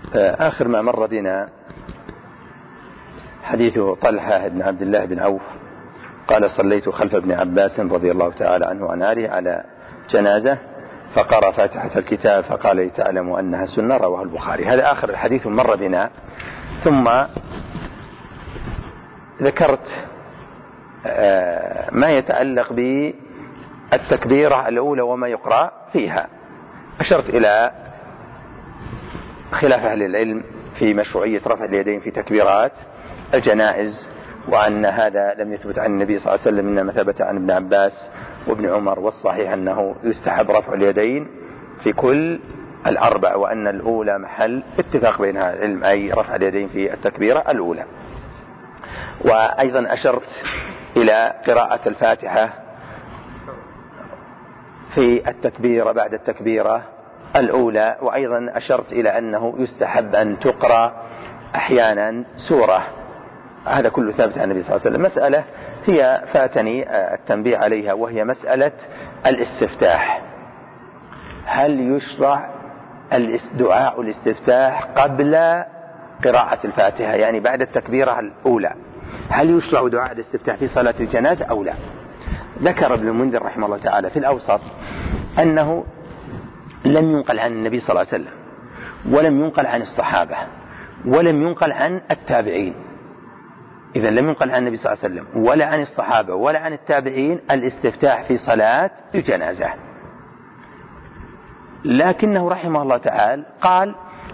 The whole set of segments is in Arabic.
آخر ما مر بنا حديث طلحة بن عبد الله بن عوف قال صليت خلف ابن عباس رضي الله تعالى عنه عن آله على جنازة فقرأ فاتحة الكتاب فقال لي تعلموا أنها سنة، رواه البخاري. هذا آخر الحديث مر بنا. ثم ذكرت ما يتعلق بالتكبيرة الأولى وما يقرأ فيها. أشرت إلى خلاف أهل العلم في مشروعية رفع اليدين في تكبيرات الجنائز، وأن هذا لم يثبت عن النبي صلى الله عليه وسلم إنما ثبت عن ابن عباس وابن عمر، والصحيح أنه يستحب رفع اليدين في كل الأربع، وأن الأولى محل اتفاق بين أهل العلم، أي رفع اليدين في التكبيرة الأولى. وأيضا أشرت إلى قراءة الفاتحة في التكبيرة بعد التكبيرة الأولى، وأيضا أشرت إلى أنه يستحب أن تقرأ أحيانا سورة. هذا كله ثابت عن النبي صلى الله عليه وسلم. مسألة هي فاتني التنبيه عليها، وهي مسألة الاستفتاح. هل يشرع دعاء الاستفتاح قبل قراءة الفاتحة، يعني بعد التكبيرة الأولى؟ هل يشرع دعاء الاستفتاح في صلاة الجنازة أو لا؟ ذكر ابن المنذر رحمه الله تعالى في الأوسط أنه لم ينقل عن النبي صلى الله عليه وسلم، ولم ينقل عن الصحابة، ولم ينقل عن التابعين. إذن لم ينقل عن النبي صلى الله عليه وسلم ولا عن الصحابة ولا عن التابعين الاستفتاح في صلاة الجنازة. لكنه رحمه الله تعالى قال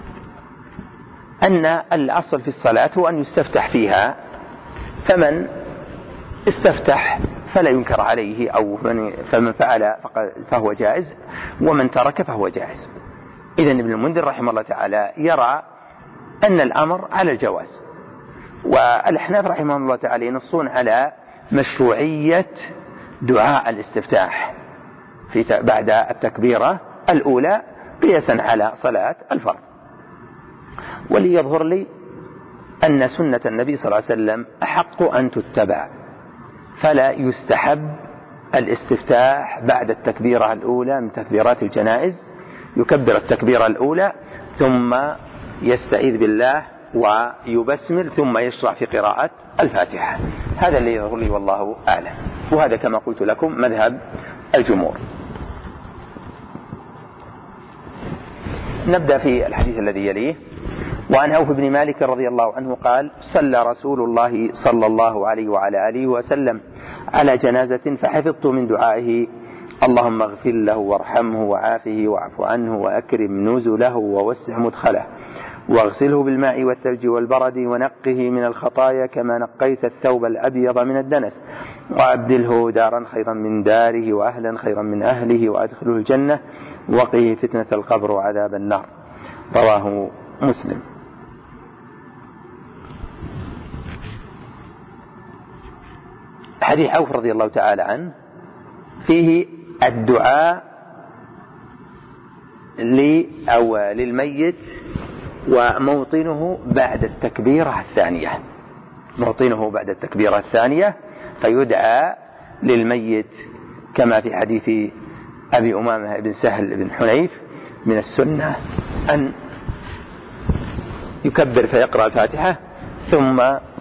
أن الأصل في الصلاة هو أن يستفتح فيها، فمن استفتح فلا ينكر عليه، أو فمن فعل فهو جائز، ومن ترك فهو جائز. إذن ابن المنذر رحمه الله تعالى يرى أن الأمر على الجواز، والأحناف رحمه الله تعالى ينصون على مشروعية دعاء الاستفتاح بعد التكبيرة الأولى قياسا على صلاة الفرض. ولي يظهر لي أن سنة النبي صلى الله عليه وسلم أحق أن تتبع، فلا يستحب الاستفتاح بعد التكبيرة الأولى من تكبيرات الجنائز. يكبر التكبيرة الأولى ثم يستعيذ بالله ويبسمل ثم يشرع في قراءة الفاتحة. هذا اللي يظهر لي والله أعلم، وهذا كما قلت لكم مذهب الجمهور. نبدأ في الحديث الذي يليه. وعن عوف بن مالك رضي الله عنه قال صلى رسول الله صلى الله عليه وعلى آله وسلم على جنازة فحفظت من دعائه اللهم اغفر له وارحمه وعافه واعف عنه وأكرم نزله ووسع مدخله واغسله بالماء والثلج والبرد ونقه من الخطايا كما نقيت الثوب الأبيض من الدنس وأبدله دارا خيرا من داره وأهلا خيرا من أهله وأدخله الجنة وقه فتنة القبر وعذاب النار. رواه مسلم. حديث عوف رضي الله تعالى عنه فيه الدعاء للميت وموطنه بعد التكبيرة الثانية. موطنه بعد التكبيرة الثانية فيدعى للميت كما في حديث أبي أمامة بن سهل بن حنيف من السنة أن يكبر فيقرأ الفاتحة ثم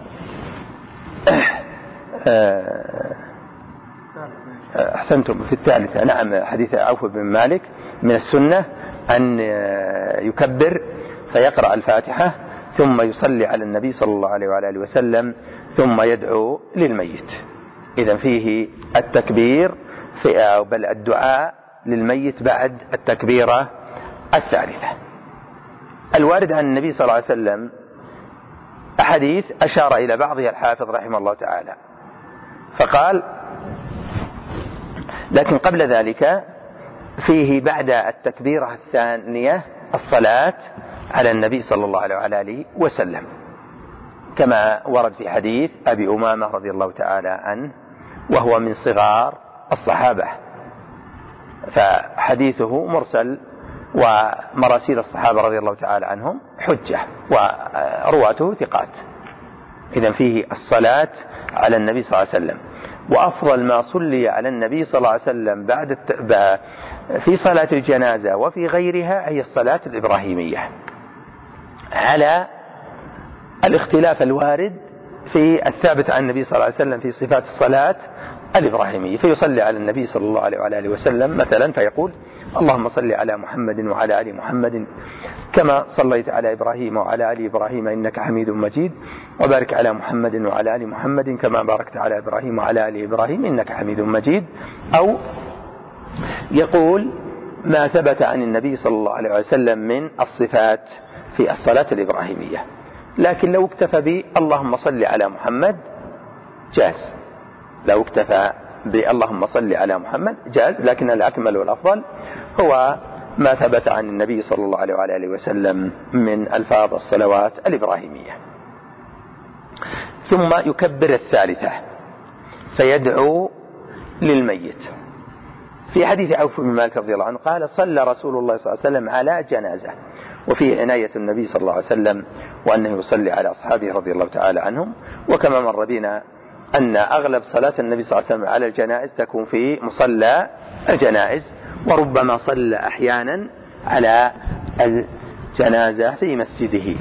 أحسنتم في الثالثة. نعم، حديث عوف بن مالك من السنة أن يكبر فيقرأ الفاتحة ثم يصلي على النبي صلى الله عليه وعلى آله وسلم ثم يدعو للميت. إذن فيه التكبير بل الدعاء للميت بعد التكبيرة الثالثة. الوارد عن النبي صلى الله عليه وسلم أحاديث أشار إلى بعضها الحافظ رحمه الله تعالى فقال لكن قبل ذلك فيه بعد التكبيرة الثانية الصلاة على النبي صلى الله عليه وعلى آله وسلم كما ورد في حديث أبي أمامة رضي الله تعالى عنه وهو من صغار الصحابة، فحديثه مرسل ومراسيل الصحابة رضي الله تعالى عنهم حجة ورواته ثقات. إذن فيه الصلاة على النبي صلى الله عليه وسلم. وأفضل ما صلي على النبي صلى الله عليه وسلم في صلاة الجنازة وفي غيرها هي الصلاة الإبراهيمية. على الاختلاف الوارد في الثابت عن النبي صلى الله عليه وسلم في صفات الصلاة الإبراهيمية، فيصلي على النبي صلى الله عليه وعلى آله وسلم مثلا فيقول اللهم صل على محمد وعلى آل محمد كما صليت على إبراهيم وعلى آل إبراهيم إنك حميد مجيد، وبارك على محمد وعلى آل محمد كما باركت على إبراهيم وعلى آل إبراهيم إنك حميد مجيد. أو يقول ما ثبت عن النبي صلى الله عليه وسلم من الصفات في الصلاة الإبراهيمية. لكن لو اكتفى باللهم صل على محمد جاز، لو اكتفى باللهم صل على محمد جاز، لكن الأكمل والأفضل هو ما ثبت عن النبي صلى الله عليه وآله وسلم من ألفاظ الصلوات الإبراهيمية. ثم يكبر الثالثة فيدعو للميت. في حديث عوف بن مالك رضي الله عنه قال صلى رسول الله صلى الله عليه وسلم على جنازة، وفيه عناية النبي صلى الله عليه وسلم وأنه يصلي على أصحابه رضي الله تعالى عنهم. وكما مر بنا أن أغلب صلاة النبي صلى الله عليه وسلم على الجنائز تكون في مصلى الجنائز، وربما صلى أحيانا على الجنازة في مسجده.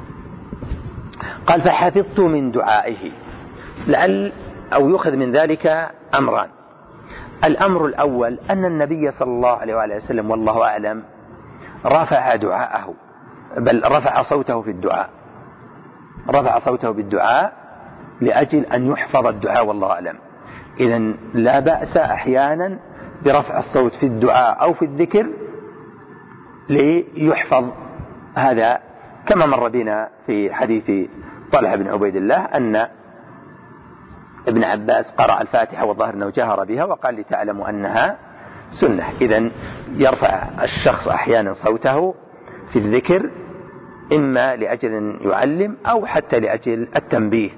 قال فحفظت من دعائه، لعل أو يؤخذ من ذلك أمران. الأمر الأول أن النبي صلى الله عليه وآله وسلم والله أعلم رفع دعاءه، بل رفع صوته في الدعاء، رفع صوته بالدعاء لأجل أن يحفظ الدعاء والله أعلم. إذن لا بأس أحيانا برفع الصوت في الدعاء أو في الذكر ليحفظ هذا، كما مر بنا في حديث طلحة بن عبيد الله أن ابن عباس قرأ الفاتحة والظاهر أنه جهر بها وقال لتعلموا أنها سنة. إذن يرفع الشخص أحيانا صوته في الذكر إما لأجل أن يعلم أو حتى لأجل التنبيه.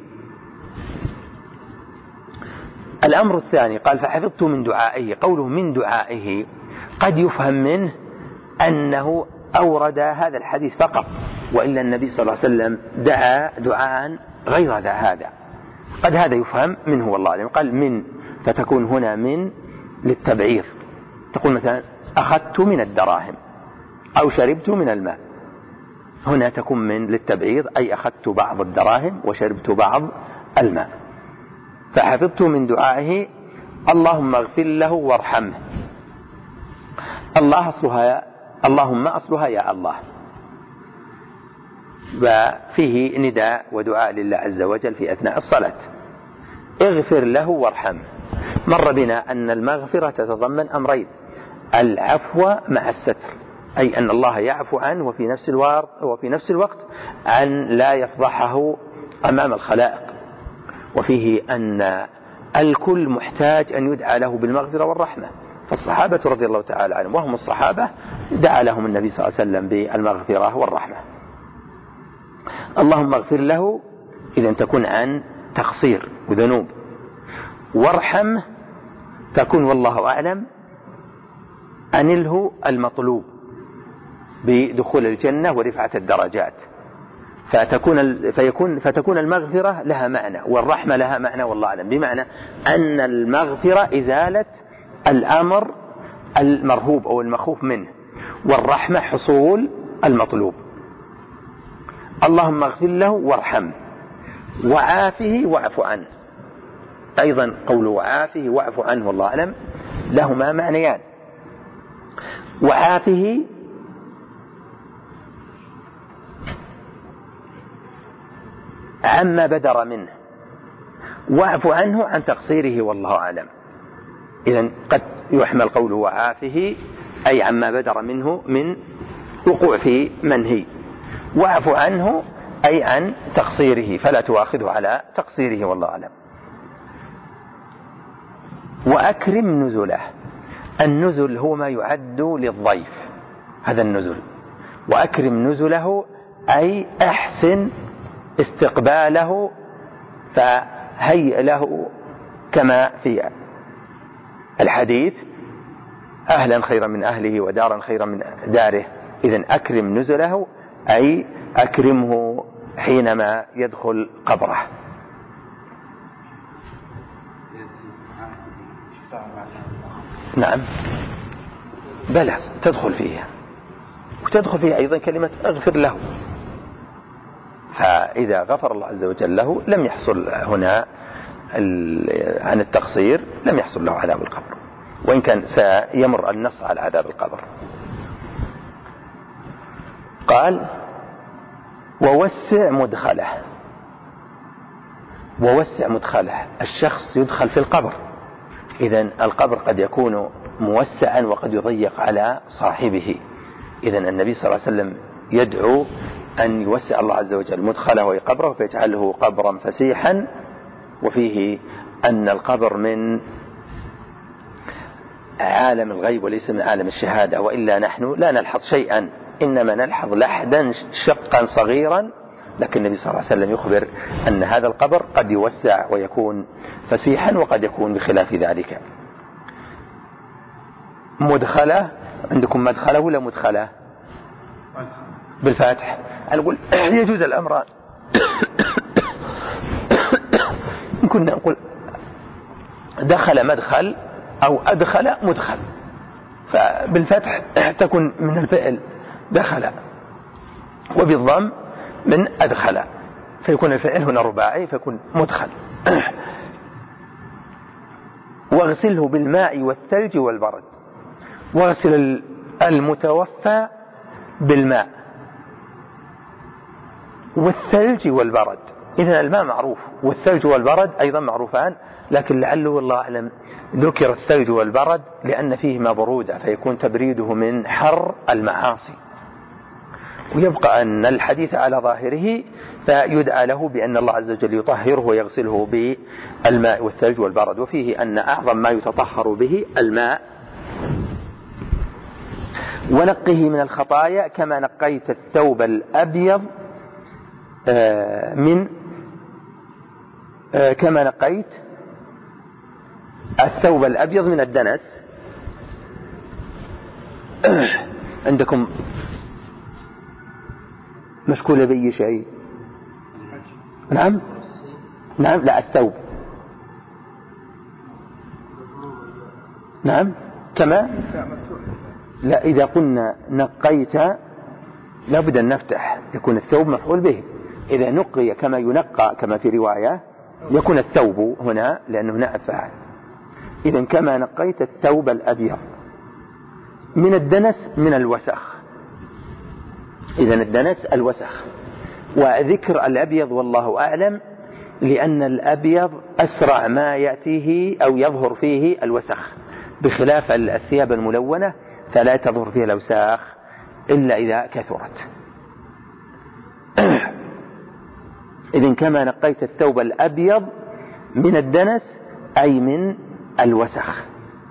الأمر الثاني قال فحفظت من دعائه، قوله من دعائه قد يفهم منه أنه أورد هذا الحديث فقط، وإلا النبي صلى الله عليه وسلم دعا دعاء غير هذا، قد هذا يفهم منه والله أعلم. قال من، فتكون هنا من للتبعير، تقول مثلا أخذت من الدراهم أو شربت من الماء، هنا تكون من للتبعير أي أخذت بعض الدراهم وشربت بعض الماء. فحفظت من دعائه اللهم اغفر له وارحمه. الله أصلها اللهم أصلها يا الله، وفيه نداء ودعاء لله عز وجل في أثناء الصلاة. اغفر له وارحمه. مر بنا أن المغفرة تتضمن أمرين: العفو مع الستر، أي أن الله يعفو عنه وفي نفس الوقت أن لا يفضحه أمام الخلائق. وفيه أن الكل محتاج أن يدعى له بالمغفرة والرحمة، فالصحابة رضي الله تعالى عنهم وهم الصحابة دعا لهم النبي صلى الله عليه وسلم بالمغفرة والرحمة. اللهم اغفر له إذن تكون عن تقصير وذنوب، وارحمه تكون والله أعلم أنله المطلوب بدخول الجنة ورفعة الدرجات، فتكون المغفرة لها معنى والرحمة لها معنى والله أعلم، بمعنى أن المغفرة إزالة الأمر المرهوب أو المخوف منه، والرحمة حصول المطلوب. اللهم اغفر له وارحمه وعافه واعف عنه. أيضا قوله وعافه واعف عنه والله أعلم لهما معنيان. وعافه عما بدر منه، واعف عنه عن تقصيره والله أعلم. إذن قد يحمل قوله وعافه أي عما بدر منه من وقوع في منهي، واعف عنه أي عن تقصيره فلا تؤاخذه على تقصيره والله أعلم. وأكرم نزله. النزل هو ما يعد للضيف، هذا النزل. وأكرم نزله أي أحسن استقباله، فهيئ له كما في الحديث أهلا خيرا من أهله ودارا خيرا من داره. إذن أكرم نزله أي أكرمه حينما يدخل قبره. نعم بلى تدخل فيها، وتدخل فيها أيضا كلمة اغفر له، فإذا غفر الله عز وجل له لم يحصل هنا عن التقصير، لم يحصل له عذاب القبر، وإن كان سيمر النص على عذاب القبر. قال ووسع مدخله. ووسع مدخله، الشخص يدخل في القبر، إذن القبر قد يكون موسعا وقد يضيق على صاحبه. إذن النبي صلى الله عليه وسلم يدعو أن يوسع الله عز وجل مدخله وقبره فيجعله قبرا فسيحا. وفيه أن القبر من عالم الغيب وليس من عالم الشهادة، وإلا نحن لا نلحظ شيئا، إنما نلحظ لحدا شقا صغيرا، لكن النبي صلى الله عليه وسلم يخبر أن هذا القبر قد يوسع ويكون فسيحا وقد يكون بخلاف ذلك. مدخله، عندكم مدخله ولا مدخله؟ بالفاتح. أنا أقول يجوز الأمران. كنا نقول دخل مدخل أو أدخل مدخل، فبالفتح تكون من الفعل دخل، وبالضم من أدخل، فيكون الفعل هنا رباعي فيكون مدخل. واغسله بالماء والثلج والبرد. واغسل المتوفى بالماء والثلج والبرد. إذن الماء معروف، والثلج والبرد أيضا معروفان، لكن لعله والله أعلم ذكر الثلج والبرد لأن فيهما برودة فيكون تبريده من حر المعاصي. ويبقى أن الحديث على ظاهره فيدعى له بأن الله عز وجل يطهره ويغسله بالماء والثلج والبرد. وفيه أن أعظم ما يتطهر به الماء. ونقه من الخطايا كما نقيت الثوب الأبيض كما نقيت الثوب الأبيض من الدنس. عندكم مشكولة بأي شيء؟ نعم لا الثوب. نعم كما لا، إذا قلنا نقيت لابد أن نفتح، يكون الثوب مفعول به. إذا نقي كما ينقى كما في رواية يكون الثوب هنا لأنه نائب فاعل. إذن كما نقيت الثوب الأبيض من الدنس من الوسخ. إذن الدنس الوسخ. وذكر الأبيض والله أعلم لأن الأبيض أسرع ما يأتيه أو يظهر فيه الوسخ، بخلاف الثياب الملونة فلا تظهر فيها الأوساخ إلا إذا كثرت. إذن كما نقيت الثوب الأبيض من الدنس أي من الوسخ.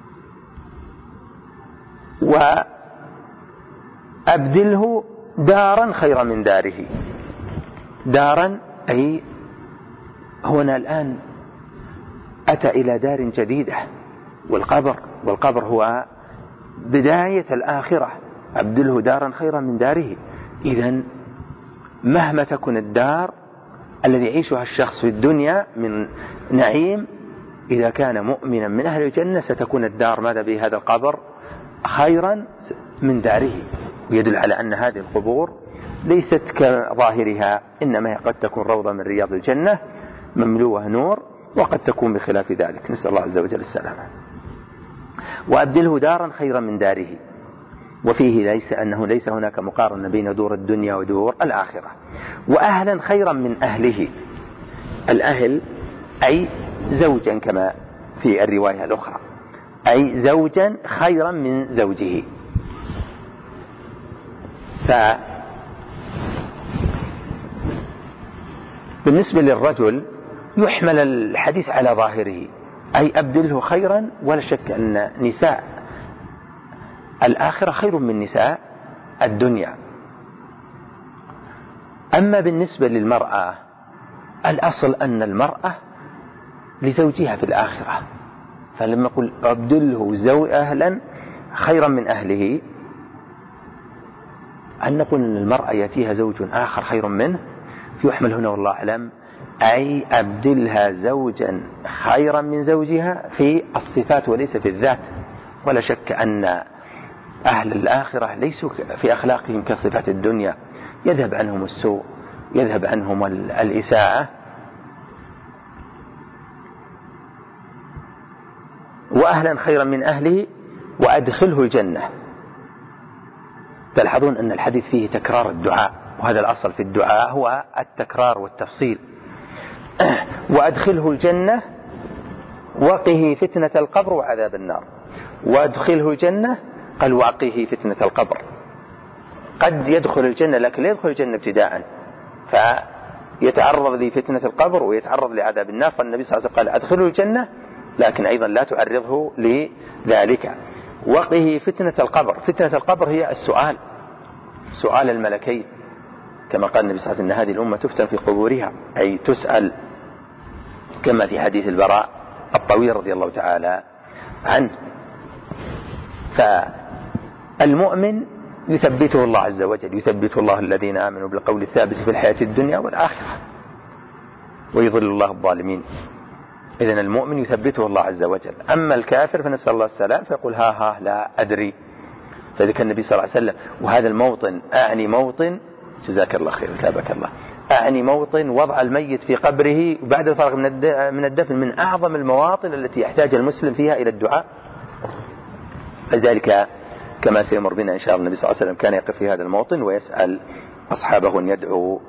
وأبدله دارا خيرا من داره. دارا أي هنا الآن أتى إلى دار جديدة، والقبر هو بداية الآخرة. أبدله دارا خيرا من داره. إذن مهما تكن الدار الذي يعيشها الشخص في الدنيا من نعيم، إذا كان مؤمنا من أهل الجنة ستكون الدار ماذا بهذا القبر خيرا من داره. ويدل على أن هذه القبور ليست كظاهرها، إنما هي قد تكون روضة من رياض الجنة مملوءة نور، وقد تكون بخلاف ذلك، نسأل الله عز وجل السلامة. وأبدله دارا خيرا من داره. وفيه ليس هناك مقارنة بين دور الدنيا ودور الآخرة. وأهلا خيرا من أهله. الأهل أي زوجا كما في الرواية الأخرى، أي زوجا خيرا من زوجه. بالنسبة للرجل يحمل الحديث على ظاهره، أي أبدله خيرا، ولا شك أن نساء الآخرة خير من نساء الدنيا. أما بالنسبة للمرأة الأصل أن لزوجها في الآخرة، فلما يقول أبدله أهلا خيرا من أهله، أن نقول أن المرأة يأتيها زوج آخر خير منه، يحمل هنا والله أعلم أي أبدلها زوجا خيرا من زوجها في الصفات وليس في الذات. ولا شك أن أهل الآخرة ليسوا في أخلاقهم كصفات الدنيا، يذهب عنهم السوء يذهب عنهم الإساءة. وأهلا خيرا من أهله وأدخله الجنة. تلاحظون أن الحديث فيه تكرار الدعاء، وهذا الأصل في الدعاء هو التكرار والتفصيل. وأدخله الجنة وقه فتنة القبر وعذاب النار. وأدخله الجنة قال وقه فتنة القبر. قد يدخل الجنة لكن لا يدخل الجنة ابتداء، فيتعرض لفتنة القبر ويتعرض لعذاب النار. فالنبي صلى الله عليه وسلم قال أدخله الجنة لكن أيضا لا تعرضه لذلك. وقه فتنة القبر. فتنة القبر هي السؤال، سؤال الملكين، كما قال النبي صلى الله عليه وسلم إن هذه الأمة تفتن في قبورها، أي تسأل، كما في حديث البراء الطويل رضي الله تعالى عنه. فالمؤمن يثبته الله عز وجل، يثبت الله الذين آمنوا بالقول الثابت في الحياة الدنيا والآخرة ويضل الله الظالمين. إذن المؤمن يثبته الله عز وجل. أما الكافر فنسأل الله السلام فيقول ها لا أدري. فذكر النبي صلى الله عليه وسلم وهذا الموطن، أعني موطن، جزاك الله خير كتابك الله، أعني موطن وضع الميت في قبره بعد الفراغ من الدفن من أعظم المواطن التي يحتاج المسلم فيها إلى الدعاء. لذلك كما سيمر بنا إن شاء الله النبي صلى الله عليه وسلم كان يقف في هذا الموطن ويسأل أصحابه أن يدعوا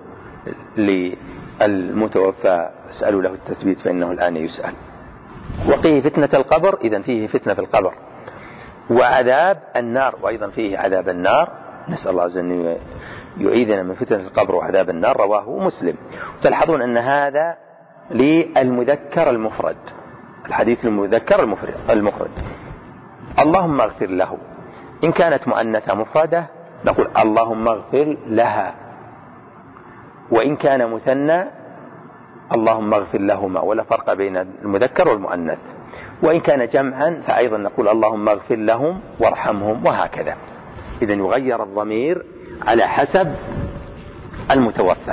للمتوفى، اسألوا له التثبيت فإنه الآن يسأل. وقيه فتنة القبر، إذن فيه فتنة في القبر. وعذاب النار، وأيضا فيه عذاب النار. نسأل الله عز وجل أن يعيذنا من فتنة القبر وعذاب النار. رواه مسلم. تلاحظون أن هذا للمذكر المفرد، الحديث المذكر المفرد. اللهم اغفر له. إن كانت مؤنثة مفردة نقول اللهم اغفر لها، وإن كان مثنى اللهم اغفر لهما، ولا فرق بين المذكر والمؤنث. وإن كان جمعا فأيضا نقول اللهم اغفر لهم وارحمهم، وهكذا. إذن يغير الضمير على حسب المتوفى.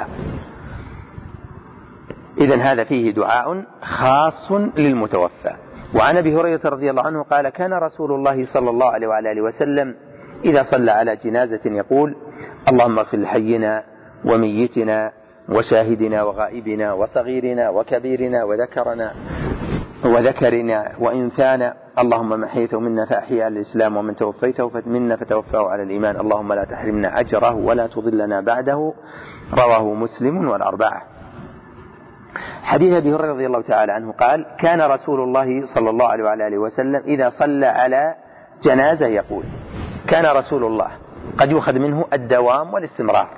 إذن هذا فيه دعاء خاص للمتوفى. وعن أبي هريرة رضي الله عنه قال كان رسول الله صلى الله عليه وعلى آله وسلم إذا صلى على جنازة يقول اللهم اغفر لحينا وميتنا وشاهدنا وغائبنا وصغيرنا وكبيرنا وذكرنا وإنثانا، اللهم من حييته منا فأحيي على الإسلام ومن توفيته منا فتوفاه على الإيمان، اللهم لا تحرمنا أجره ولا تضلنا بعده. رواه مسلم والأربعة. حديث أبي هريرة رضي الله تعالى عنه قال كان رسول الله صلى الله عليه وعلى آله وسلم إذا صلى على جنازة يقول. كان رسول الله قد يؤخذ منه الدوام والاستمرار.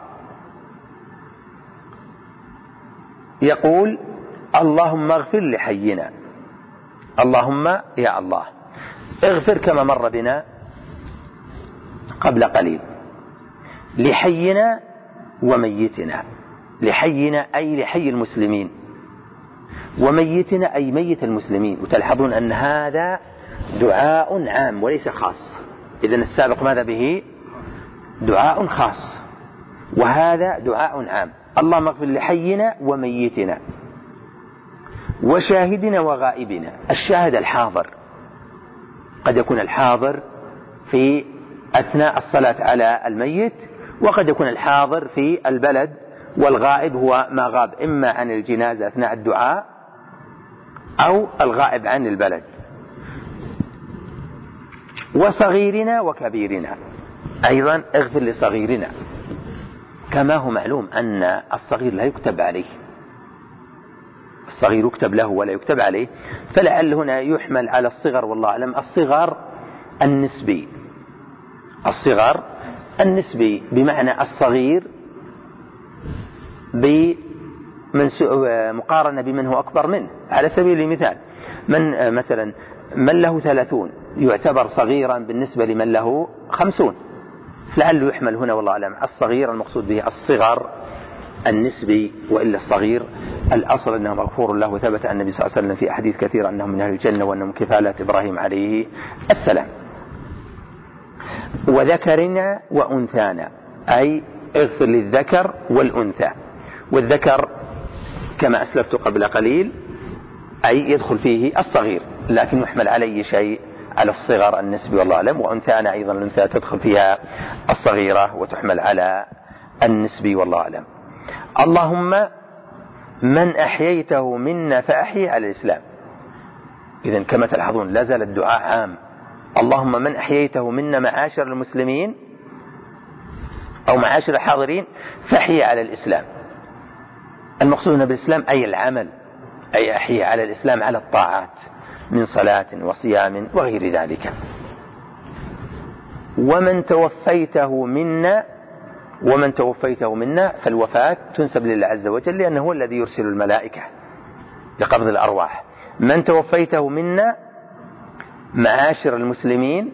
يقول اللهم اغفر لحينا، اللهم يا الله اغفر كما مر بنا قبل قليل، لحينا وميتنا. لحينا أي لحي المسلمين، وميتنا أي ميت المسلمين. وتلاحظون أن هذا دعاء عام وليس خاص. إذن السابق ماذا به؟ دعاء خاص، وهذا دعاء عام. اللهم اغفر لحينا وميتنا وشاهدنا وغائبنا. الشاهد الحاضر، قد يكون الحاضر في أثناء الصلاة على الميت، وقد يكون الحاضر في البلد، والغائب هو ما غاب إما عن الجنازة أثناء الدعاء أو الغائب عن البلد. وصغيرنا وكبيرنا، أيضا اغفر لصغيرنا، كما هو معلوم أن الصغير لا يكتب عليه، الصغير يكتب له ولا يكتب عليه، فلعل هنا يحمل على الصغر، والله أعلم الصغر النسبي، الصغر النسبي بمعنى الصغير مقارنة بمن هو أكبر منه. على سبيل المثال من مثلا من له 30 يعتبر صغيرا بالنسبة لمن له 50، لعله يحمل هنا والله أعلم الصغير المقصود به الصغر النسبي، وإلا الصغير الأصل أنه مغفور له، وثبت عن النبي صلى الله عليه وسلم في أحاديث كثيرة أنهم من أهل الجنة وأنهم كفالات إبراهيم عليه السلام. وذكرنا وأنثانا، أي اغفر للذكر والأنثى. والذكر كما أسلفت قبل قليل أي يدخل فيه الصغير، لكن يحمل على شيء على الصغر النسبي والله أعلم. وأنثانا أيضا الأنثى تدخل فيها الصغيرة وتحمل على النسبي والله أعلم. اللهم من أحييته منا فأحيي على الإسلام. إذن كما تلاحظون لا زال الدعاء عام. اللهم من أحييته منا معاشر المسلمين أو معاشر الحاضرين فأحيي على الإسلام. المقصود بالإسلام أي العمل، أي أحيي على الإسلام على الطاعات من صلاة وصيام وغير ذلك. ومن توفيته منا فالوفاة تنسب لله عز وجل لأنه هو الذي يرسل الملائكة لقبض الأرواح. من توفيته منا معاشر المسلمين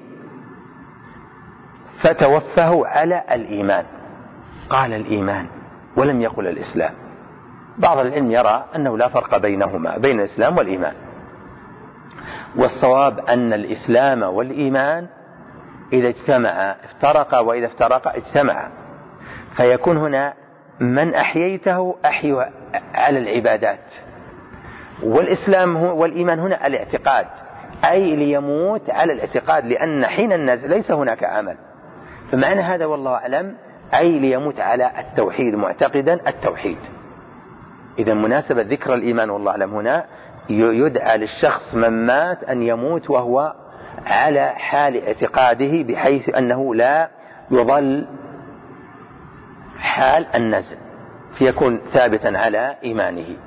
فتوفه على الإيمان. قال الإيمان ولم يقل الإسلام. بعض العلم يرى أنه لا فرق بينهما، بين الإسلام والإيمان، والصواب أن الإسلام والإيمان إذا اجتمع افترقا وإذا افترقا اجتمعا، فيكون هنا من أحييته أحيوا على العبادات، والإسلام والإيمان هنا الاعتقاد، أي ليموت على الاعتقاد، لأن حين النزع ليس هناك عمل. فمعنى هذا والله أعلم أي ليموت على التوحيد معتقدا التوحيد. إذا مناسبة ذكر الإيمان والله أعلم هنا يدعى للشخص من مات أن يموت وهو على حال اعتقاده، بحيث أنه لا يضل حال النزع، فيكون ثابتا على إيمانه.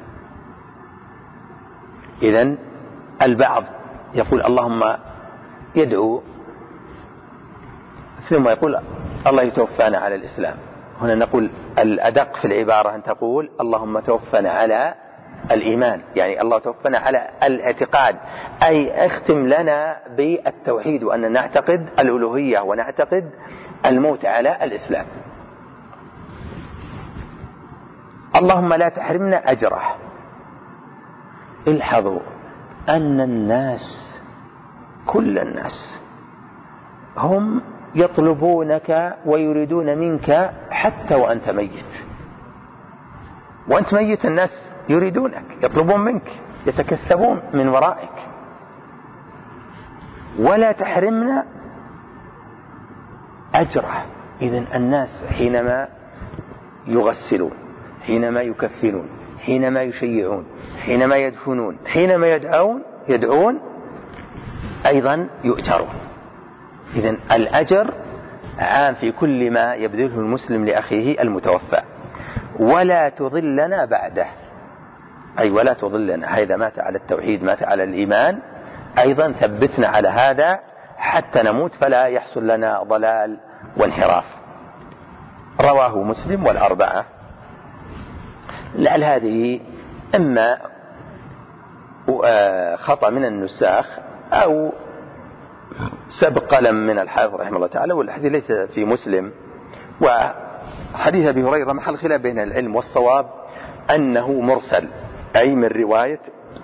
إذن البعض يقول اللهم يدعو ثم يقول الله يتوفانا على الإسلام. هنا نقول الأدق في العبارة أن تقول اللهم توفنا على الإيمان، يعني الله توفنا على الاعتقاد، أي اختم لنا بالتوحيد وأن نعتقد الألوهية ونعتقد الموت على الإسلام. اللهم لا تحرمنا أجره. الحظوا أن الناس كل الناس هم يطلبونك ويريدون منك حتى وأنت ميت، وأنت ميت الناس يريدونك، يطلبون منك، يتكسبون من ورائك. ولا تحرمنا أجره. إذن الناس حينما يغسلون، حينما يكفنون، حينما يشيعون، حينما يدفنون، حينما يدعون أيضا يؤجرون. إذن الأجر عام في كل ما يبذله المسلم لأخيه المتوفى. ولا تضلنا بعده، أي ولا تضلنا، هذا مات على التوحيد مات على الإيمان، أيضا ثبتنا على هذا حتى نموت فلا يحصل لنا ضلال وانحراف. رواه مسلم والأربعة. لعل هذه إما خطأ من النساخ أو سبق قلم من الحافظ رحمه الله تعالى، والحديث ليس في مسلم. وحديث أبي هريرة محل خلاف بين العلم، والصواب أنه مرسل، أي من رواية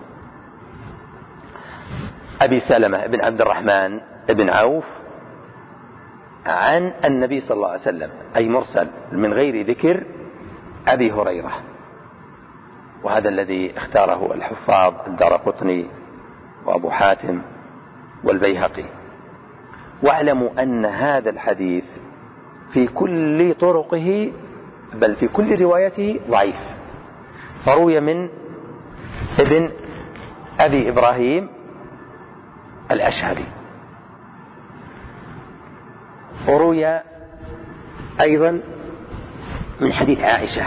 أبي سلمة بن عبد الرحمن بن عوف عن النبي صلى الله عليه وسلم، أي مرسل من غير ذكر أبي هريرة. وهذا الذي اختاره الحفاظ الدارقطني وأبو حاتم والبيهقي. واعلموا أن هذا الحديث في كل طرقه بل في كل روايته ضعيف، فروي من ابن أبي إبراهيم الأشهري، وروي أيضا من حديث عائشة،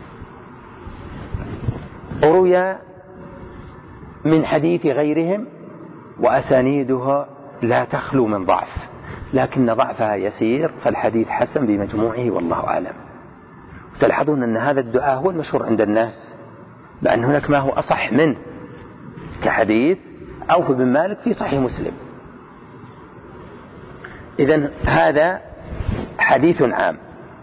وروي من حديث غيرهم، وأسانيدها لا تخلو من ضعف، لكن ضعفها يسير، فالحديث حسن بمجموعه والله أعلم. تلاحظون أن هذا الدعاء هو المشهور عند الناس، لأن هناك ما هو أصح منه كحديث عوف بن مالك في صحيح مسلم. إذن هذا حديث عام.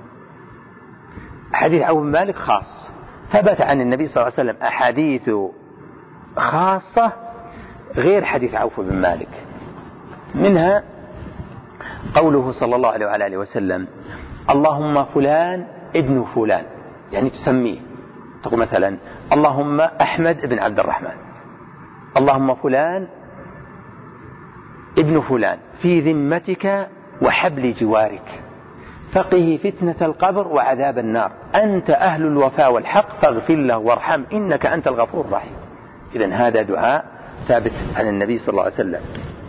حديث عوف بن مالك خاص، ثبت عن النبي صلى الله عليه وسلم أحاديث خاصة غير حديث عوف بن مالك، منها قوله صلى الله عليه وعلى آله وسلم اللهم فلان ابن فلان، يعني تسميه، تقول مثلا اللهم أحمد بن عبد الرحمن، اللهم فلان ابن فلان في ذمتك وحبل جوارك، فقه فتنة القبر وعذاب النار، أنت أهل الوفاء والحق فاغفر له وارحم إنك أنت الغفور الرحيم. إذن هذا دعاء ثابت عن النبي صلى الله عليه وسلم.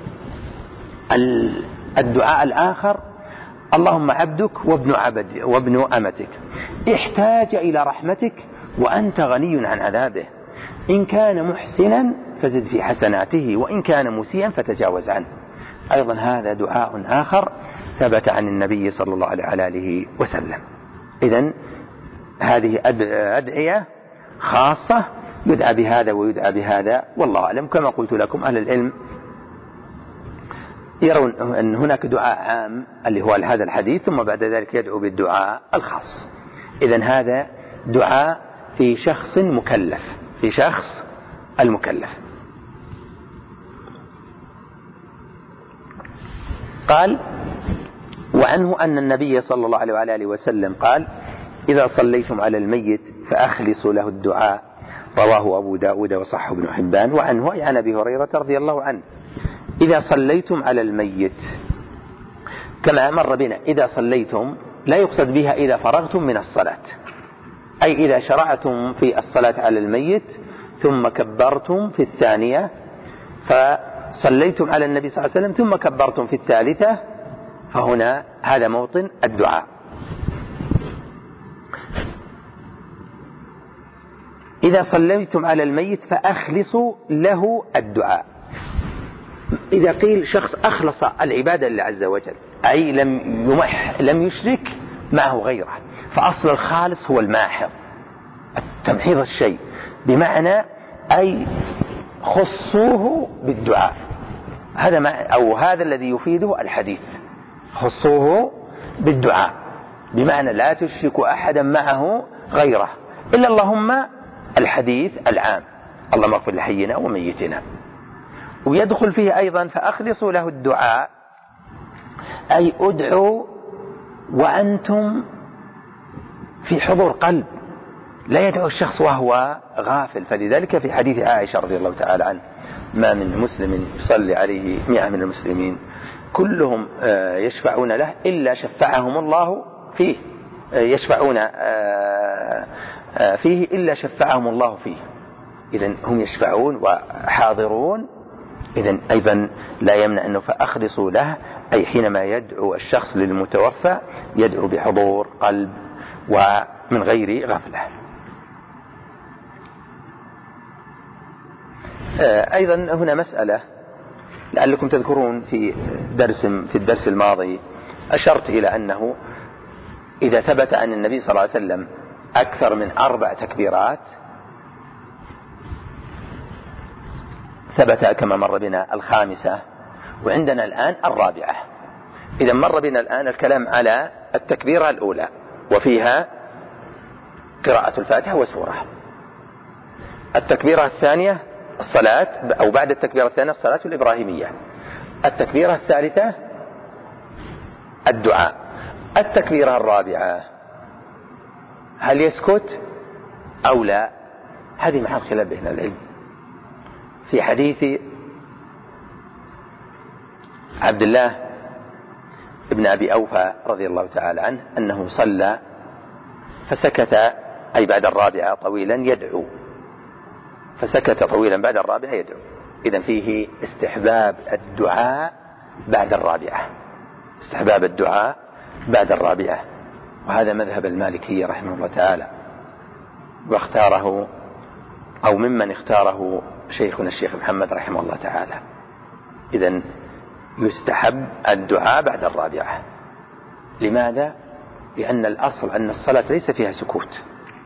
الدعاء الآخر: اللهم عبدك وابن أمتك احتاج إلى رحمتك وأنت غني عن عذابه، إن كان محسنا فزد في حسناته وإن كان مسيئا فتجاوز عنه. أيضا هذا دعاء آخر ثبت عن النبي صلى الله عليه وسلم. إذن هذه أدعية خاصة يدعى بهذا ويدعى بهذا، والله أعلم. كما قلت لكم أهل العلم يرون أن هناك دعاء عام اللي هو هذا الحديث، ثم بعد ذلك يدعو بالدعاء الخاص. إذن هذا دعاء في شخص مكلف، في شخص المكلف. قال: وعنه أن النبي صلى الله عليه وسلم قال: إذا صليتم على الميت فأخلصوا له الدعاء، رواه أبو داود وصححه ابن حبان. وعنه أي عن أبي هريرة رضي الله عنه: إذا صليتم على الميت، كما مر بنا، إذا صليتم لا يقصد بها إذا فرغتم من الصلاة، أي إذا شرعتم في الصلاة على الميت ثم كبرتم في الثانية، فصليتم على النبي صلى الله عليه وسلم ثم كبرتم في الثالثة، فهنا هذا موطن الدعاء. إذا صليتم على الميت فأخلصوا له الدعاء. إذا قيل شخص أخلص العبادة لله عز وجل، أي لم يشرك معه غيره، فأصل الخالص هو الماحض، تمحيض الشيء، بمعنى أي خصوه بالدعاء. هذا الذي يفيده الحديث، خصوه بالدعاء، بمعنى لا تشرك أحدا معه غيره، إلا اللهم الحديث العام: اللهم اغفر لحينا وميتنا. ويدخل فيه أيضا فأخلصوا له الدعاء، أي أدعوا وأنتم في حضور قلب، لا يدعو الشخص وهو غافل. فلذلك في حديث عائشة رضي الله تعالى عنه: ما من مسلم يصلي عليه 100 من المسلمين كلهم يشفعون له إلا شفعهم الله فيه، يشفعون فيه إلا شفعهم الله فيه. إذن هم يشفعون وحاضرون. إذن أيضا لا يمنع أنه فأخلصوا له، أي حينما يدعو الشخص للمتوفى يدعو بحضور قلب ومن غير غفلة. أيضا هنا مسألة لعلكم تذكرون في الدرس الماضي أشرت إلى أنه إذا ثبت عن النبي صلى الله عليه وسلم أكثر من 4 تكبيرات، ثبت كما مر بنا 5 وعندنا الآن 4. إذا مر بنا الآن الكلام على التكبيرة الأولى وفيها قراءة الفاتحة وسورة. التكبيرة الثانية الصلاة، أو بعد التكبيرة الثانية الصلاة الإبراهيمية. التكبيرة الثالثة الدعاء. التكبيرة الرابعة هل يسكت أو لا؟ هذه محل خلاف بين العلم. في حديث عبد الله ابن أبي أوفى رضي الله تعالى عنه أنه صلى فسكت، أي بعد الرابعة طويلا يدعو، فسكت طويلا بعد الرابعة يدعو. إذن فيه استحباب الدعاء بعد الرابعة، استحباب الدعاء بعد الرابعة، وهذا مذهب المالكية رحمه الله تعالى، واختاره أو ممن اختاره شيخنا الشيخ محمد رحمه الله تعالى. إذن يستحب الدعاء بعد الرابعة. لماذا؟ لأن الأصل أن الصلاة ليس فيها سكوت.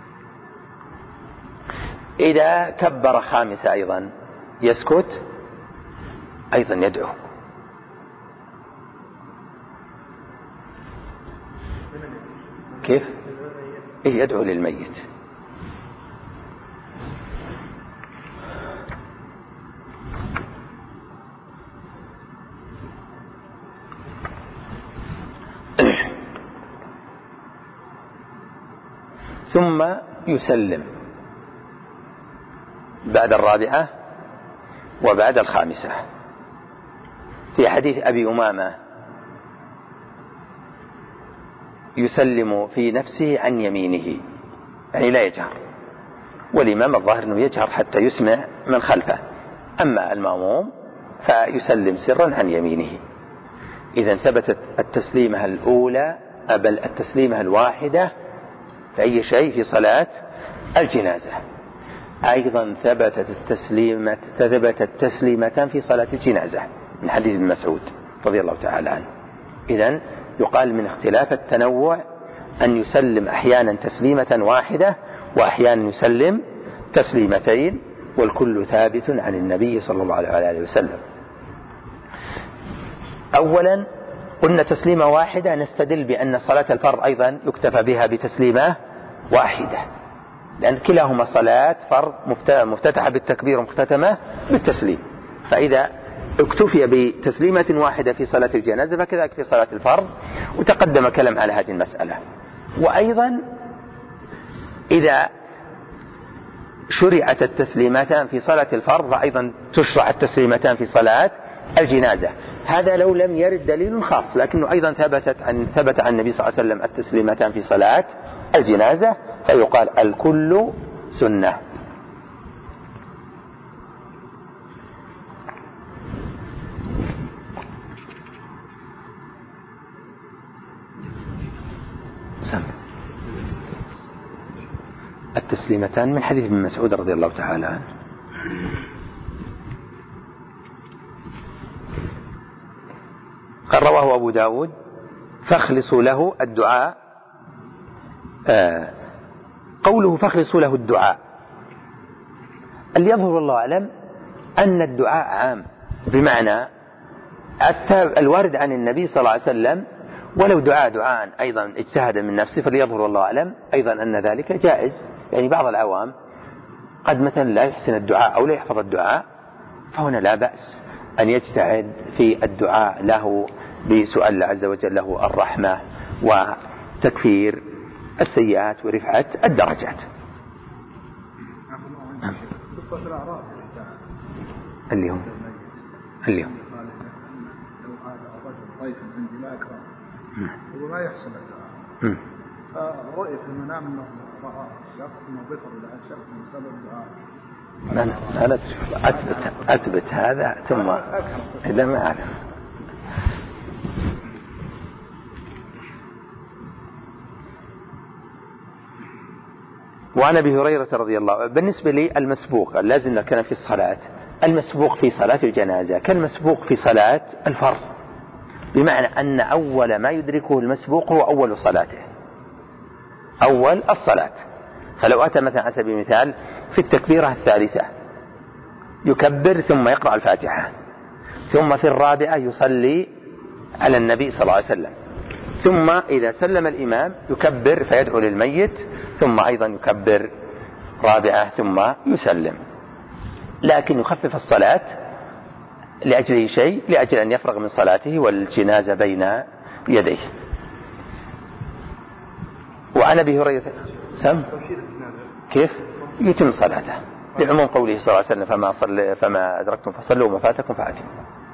إذا كبر 5 أيضا يسكت، أيضا يدعو. كيف؟ يدعو للميت. ثم يسلم بعد الرابعة وبعد 5. في حديث أبي أمامة يسلم في نفسه عن يمينه، يعني لا يجهر، والإمام الظاهر أنه يجهر حتى يسمع من خلفه، أما المأموم فيسلم سرا عن يمينه. إذا ثبتت التسليمة الأولى بل التسليمة الواحدة في أي شيء في صلاة الجنازة. أيضا ثبتت تسليمتان في صلاة الجنازة من حديث ابن مسعود رضي الله تعالى عنه. إذن يقال من اختلاف التنوع أن يسلم أحيانا تسليمة واحدة وأحيانا يسلم تسليمتين، والكل ثابت عن النبي صلى الله عليه وسلم. أولا قلنا تسليمة واحدة نستدل بأن صلاة الفرض أيضا يكتفى بها بتسليمة واحدة، لأن كلاهما صلاة فرض مفتتحة بالتكبير ومختتمة بالتسليم، فإذا اكتفي بتسليمة واحدة في صلاة الجنازة فكذلك في صلاة الفرض، وتقدم كلام على هذه المسألة. وأيضا إذا شرعت التسليمتان في صلاة الفرض فأيضا تشرع التسليمتان في صلاة الجنازة. هذا لو لم يرد دليل خاص، لكنه أيضا ثبت عن النبي صلى الله عليه وسلم التسليمتان في صلاة الجنازة، فيقال الكل سنة. التسليمتان من حديث ابن مسعود رضي الله تعالى عنه. قال رواه أبو داود فاخلصوا له الدعاء. قوله فاخلصوا له الدعاء، اللي يظهر والله أعلم أن الدعاء عام، بمعنى الوارد عن النبي صلى الله عليه وسلم ولو دعاء أيضا اجتهد من نفسه، فليظهر والله أعلم أيضا أن ذلك جائز. يعني بعض العوام قد مثلا لا يحسن الدعاء أو لا يحفظ الدعاء، فهنا لا بأس أن يجتهد في الدعاء له بسؤال الله عز وجل له الرحمة وتكفير السيئات ورفعة الدرجات. اليوم لو هذا الرجل ضيف عندي لا أكرم هو ما يحسن الدعاء، فرؤية في المنام أنه رأى شخص مضيفر إلى شخص بسبب الدعاء. أنا أثبت هذا ثم إذا ما أعلم. وعن أبي هريرة رضي الله عنه بالنسبة لي المسبوق لازم كان في الصلاة، المسبوق في صلاة الجنازة كالمسبوق في صلاة الفرض، بمعنى أن أول ما يدركه المسبوق هو أول صلاته، أول الصلاة. فلو أتى مثلا على سبيل المثال في التكبيرة الثالثة يكبر ثم يقرأ الفاتحة، ثم في الرابعة يصلي على النبي صلى الله عليه وسلم، ثم إذا سلم الإمام يكبر فيدعو للميت، ثم أيضا يكبر رابعة ثم يسلم. لكن يخفف الصلاة لأجل شيء، لأجل أن يفرغ من صلاته والجنازة بين يديه. وعن أبي هريرة كيف يتم صلاته لعموم قوله صلى الله عليه وسلم فما أدركتم فصلوا وما فاتكم فأتموا.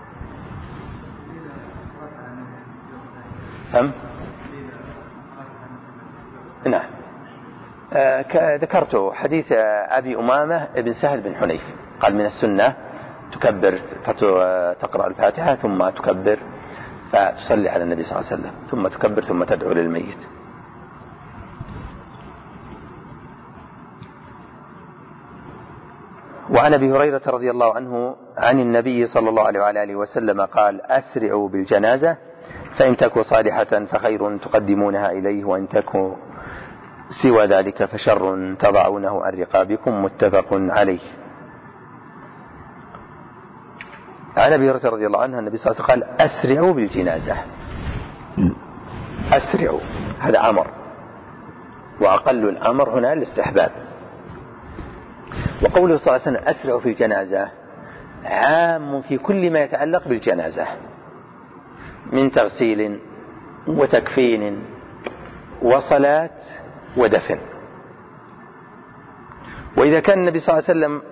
نعم. ذكرت حديث أبي أمامة ابن سهل بن حنيف قال من السنة تكبر فتقرأ الفاتحة ثم تكبر فتصلي على النبي صلى الله عليه وسلم، ثم تكبر ثم تدعو للميت. وعن أبي هريرة رضي الله عنه عن النبي صلى الله عليه وآله وسلم قال أسرعوا بالجنازة فإن تكو صالحة فخير تقدمونها إليه، وإن تكو سوى ذلك فشر تضعونه عن رقابكم، متفق عليه. عن أبي هريرة رضي الله عنه النبي صلى الله عليه وسلم قال أسرعوا بالجنازة. أسرعوا هذا أمر، وأقل الأمر هنا الاستحباب. وقوله صلى الله عليه وسلم أسرعوا في الجنازة عام في كل ما يتعلق بالجنازة من تغسيل وتكفين وصلاة ودفن. وإذا كان النبي صلى الله عليه وسلم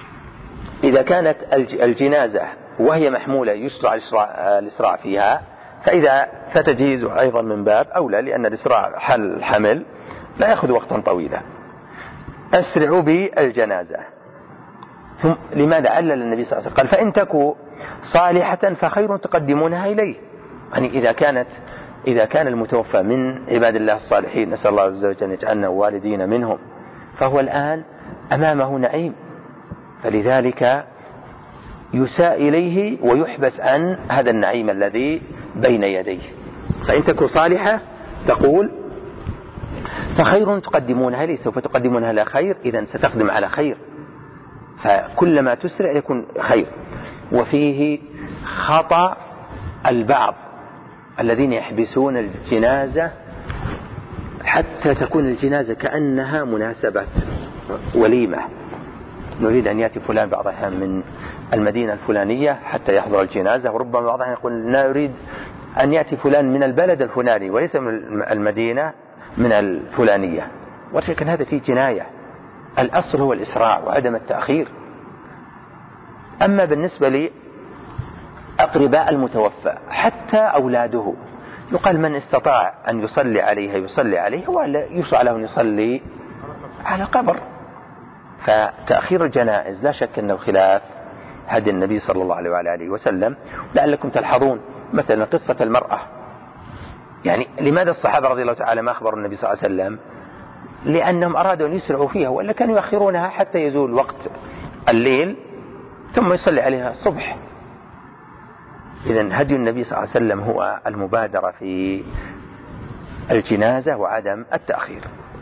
إذا كانت الجنازة وهي محمولة يشرع الإسراع فيها، فتجهيز أيضا من باب أولى، لأن الإسراع حل الحمل لا يأخذ وقتا طويلا. أسرعوا بالجنازة. ثم لماذا علل النبي صلى الله عليه وسلم؟ قال فإن تكو صالحة فخير تقدمونها إليه. يعني إذا كان المتوفى من عباد الله الصالحين، نسأل الله عز وجل أن يجعلنا والدين منهم، فهو الآن أمامه نعيم، فلذلك يساء إليه ويحبس عن هذا النعيم الذي بين يديه. فإن تكو صالحة تقول فخير تقدمونها إليه، سوف تقدمونها على خير، إذن ستقدم على خير، فكلما تسرع يكون خير. وفيه خطأ البعض الذين يحبسون الجنازة حتى تكون الجنازة كأنها مناسبة وليمة، نريد أن يأتي فلان بعض الأحيان من المدينة الفلانية حتى يحضر الجنازة، وربما بعض الأحيان يقول نريد أن يأتي فلان من البلد الفلاني وليس من المدينة من الفلانية، ولكن هذا فيه جناية. الأصل هو الإسراع وعدم التأخير. أما بالنسبة لأقرباء المتوفى حتى أولاده، يقال من استطاع أن يصلي عليها يصلي عليه، ولا يشرع له أن يصلي على قبر. فتأخير الجنائز لا شك أنه خلاف هدي النبي صلى الله عليه وآله وسلم. لعلكم تلحظون مثلا قصة المرأة، يعني لماذا الصحابة رضي الله تعالى ما أخبروا النبي صلى الله عليه وسلم؟ لأنهم أرادوا أن يسرعوا فيها، ولا كانوا يؤخرونها حتى يزول وقت الليل ثم يصلي عليها الصبح. إذن هدي النبي صلى الله عليه وسلم هو المبادرة في الجنازة وعدم التأخير.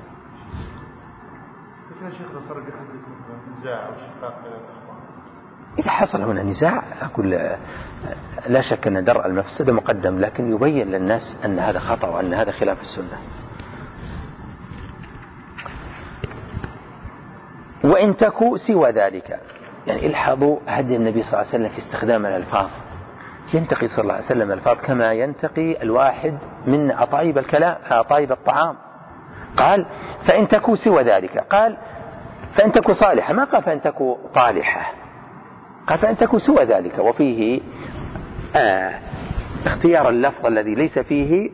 إذا حصل هنا نزاع أقول لا شك أن درء المفسدة مقدم، لكن يبين للناس أن هذا خطأ وأن هذا خلاف السنة. وإن تكو سوى ذلك، يعني الحظوا هدي النبي صلى الله عليه وسلم في استخدام الألفاظ. ينتقي صلى الله عليه وسلم الألفاظ كما ينتقي الواحد من أطايب الكلام أطايب الطعام. قال فإن تكو سوى ذلك، قال فإن تكو صالحة، ما قال فإن تكو طالحة، قال فإن تكو سوى ذلك. وفيه اختيار اللفظ الذي ليس فيه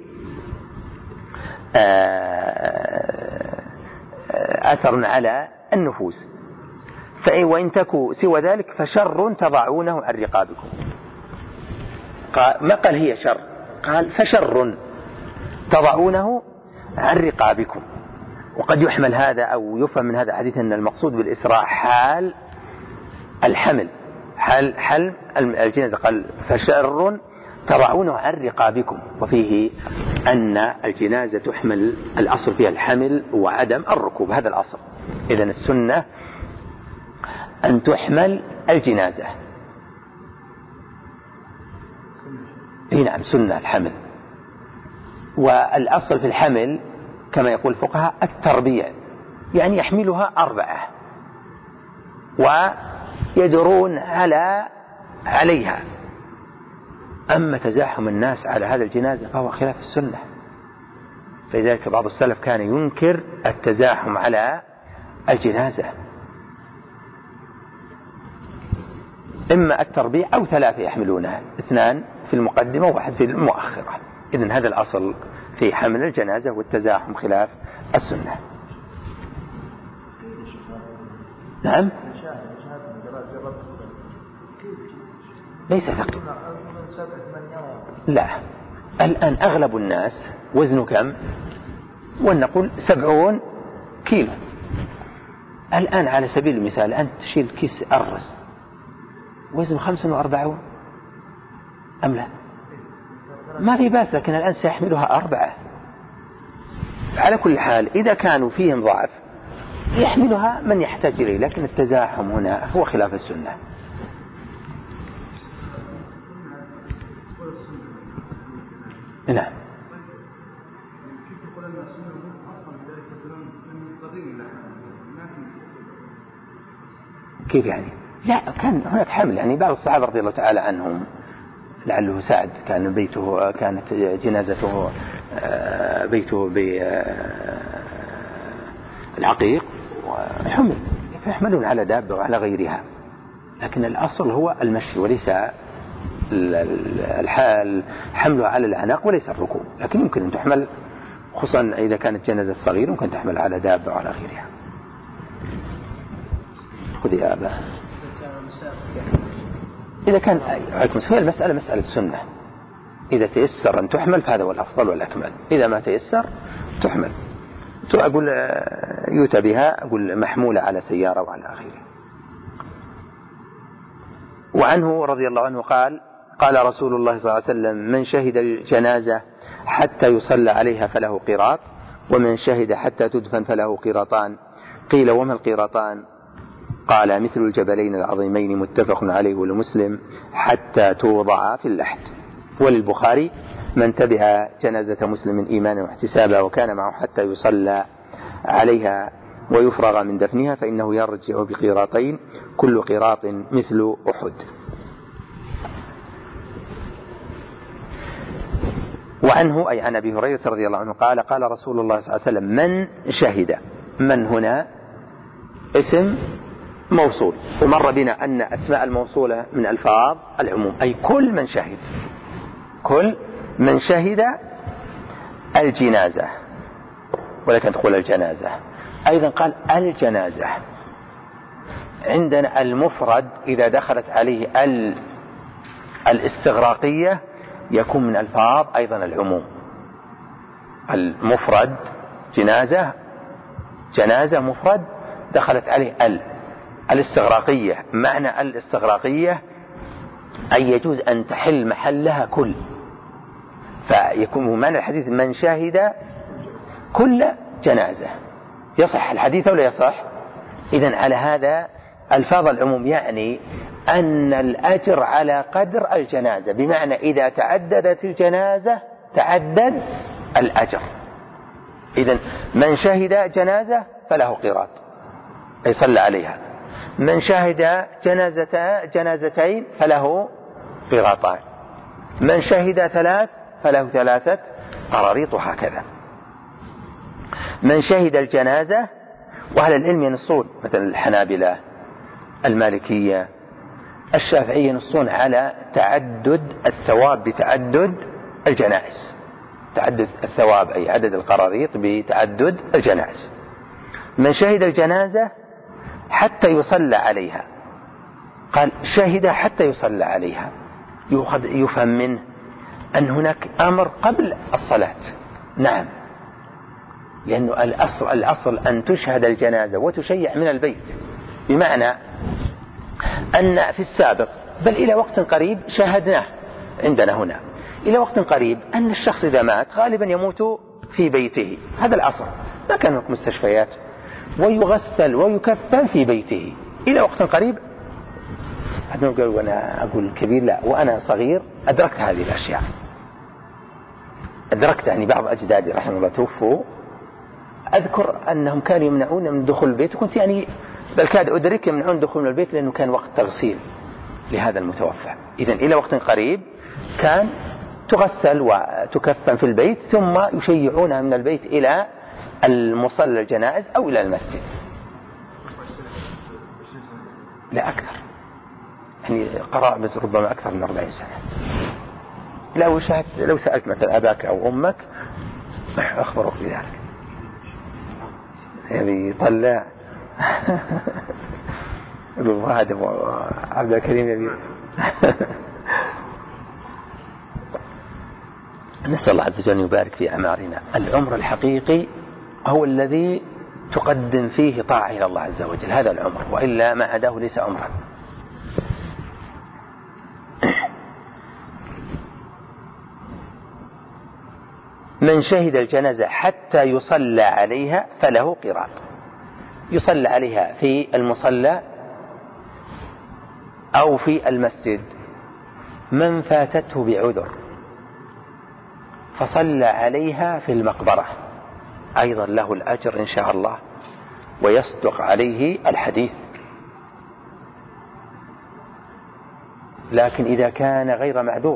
أثر على النفوس. وإن تكو سوى ذلك فشر تضعونه عن رقابكم. ما قال هي شر، قال فشر تضعونه عن رقابكم. وقد يحمل هذا أو يفهم من هذا حديث أن المقصود بالإسراع حال الحمل، حل الجنازة. قال فشر تضعونه عن رقابكم، وفيه أن الجنازة تحمل الأصل فيها الحمل وعدم الركوب، هذا الأصل. إذن السنة أن تحمل الجنازة. نعم سنة الحمل. والأصل في الحمل كما يقول الفقهاء التربيع، يعني يحملها 4 ويدرون عليها. أما تزاحم الناس على هذا الجنازة فهو خلاف السنة، فلذلك بعض السلف كان ينكر التزاحم على الجنازة، إما التربيع أو 3 يحملونها، 2 في المقدمة و1 في المؤخرة. إذن هذا الأصل في حمل الجنازة، والتزاحم خلاف السنة. نعم ليس ثقيل، لا. الآن أغلب الناس وزنه كم؟ ونقول 70 كيلو. الآن على سبيل المثال أنت تشيل كيس أرز وزنه 45 أم لا؟ ما في بأس، لكن الآن سيحملها 4. على كل حال إذا كانوا فيهم ضعف يحملها من يحتاج إليه، لكن التزاحم هنا هو خلاف السنة. نعم. كيف يعني؟ لا، كان هناك حمل، يعني بعض الصحابة رضي الله تعالى عنهم، لعله سعد كان بيته كانت جنازته بيته بالعقيق وحمل، فيحملون على دابة وعلى غيرها، لكن الأصل هو المشي وليس حملها على الأعناق وليس الركوب، لكن يمكن أن تحمل، خصوصا إذا كانت جنازة صغيرة ممكن تحمل على دابة وعلى غيرها. خذ يا أبا. إذا كان هي المسألة مسألة سنة، إذا تيسر أن تحمل فهذا هو الأفضل والأكمل، إذا ما تيسر تحمل. أقول يؤتى بها، أقول محمولة على سيارة وعلى غيره. وعنه رضي الله عنه قال رسول الله صلى الله عليه وسلم: من شهد الجنازة حتى يصلى عليها فله قيراط، ومن شهد حتى تدفن فله قيراطان. قيل: وما القيراطان؟ قال: مثل الجبلين العظيمين، متفق عليه ولمسلم: حتى توضع في اللحد. وللبخاري: من تبع جنازة مسلم إيمانا واحتسابا وكان معه حتى يصلى عليها ويفرغ من دفنها فإنه يرجع بقيراطين، كل قيراط مثل أحد. وعنه أي عن أبي هريرة رضي الله عنه قال رسول الله صلى الله عليه وسلم: من شهد. من هنا اسم موصول، ومر بنا أن أسماء الموصولة من ألفاظ العموم، أي كل من شهد، كل من شهد الجنازة، ولكن تقول الجنازة. أيضا قال الجنازة. عندنا المفرد إذا دخلت عليه الاستغراقية يكون من ألفاظ أيضا العموم. المفرد جنازة مفرد دخلت عليه الاستغراقية. معنى الاستغراقية أي يجوز أن تحل محلها كل، فيكون معنى الحديث: من شاهد كل جنازة. يصح الحديث ولا يصح؟ إذن على هذا ألفاظ العموم يعني أن الأجر على قدر الجنازة، بمعنى إذا تعددت الجنازة تعدد الأجر. إذن من شهد جنازة فله قيراط، أي صلى عليها. من شهد جنازتين فله قيراطان. من شهد 3 فله 3 قراريط، وهكذا. من شهد الجنازة، وأهل العلم ينصون، مثل الحنابلة، المالكية، الشافعية، ينصون على تعدد الثواب بتعدد الجنائز، تعدد الثواب أي عدد القراريط بتعدد الجنائز. من شهد الجنازة حتى يصلى عليها، قال شهد حتى يصلى عليها، يفهم منه أن هناك أمر قبل الصلاة. نعم، لأنه الأصل أن تشهد الجنازة وتشيع من البيت، بمعنى أن في السابق بل إلى وقت قريب شاهدناه عندنا هنا، إلى وقت قريب أن الشخص إذا مات غالبا يموت في بيته، هذا الأصل، ما كان هناك مستشفيات، ويغسل ويكفن في بيته إلى وقت قريب. وأنا أقول كبير، لا، وأنا صغير أدركت هذه الأشياء، أدركت يعني بعض أجدادي رحمه الله توفوا، أذكر أنهم كانوا يمنعون من دخول البيت، وكنت يعني بل كاد أدرك يمنعون دخول البيت لأنه كان وقت تغسيل لهذا المتوفى. إذن إلى وقت قريب كان تغسل وتكفن في البيت، ثم يشيعونها من البيت إلى المصلى الجنائز أو إلى المسجد. لا أكثر، يعني قرابة ربما أكثر من 40 سنة. لو سألت مثلا أباك أو أمك أخبرك بذلك، يعني طلع هذا عبد الكريم يبي. نسأل الله عز وجل أن يبارك في أعمارنا. العمر الحقيقي هو الذي تقدم فيه طاعة إلى الله عز وجل، هذا العمر، وإلا ما عداه ليس عمرا. من شهد الجنازة حتى يصلى عليها فله قيراط. يصلى عليها في المصلى أو في المسجد. من فاتته بعذر فصلى عليها في المقبرة أيضا له الأجر إن شاء الله، ويصدق عليه الحديث. لكن إذا كان غير معذور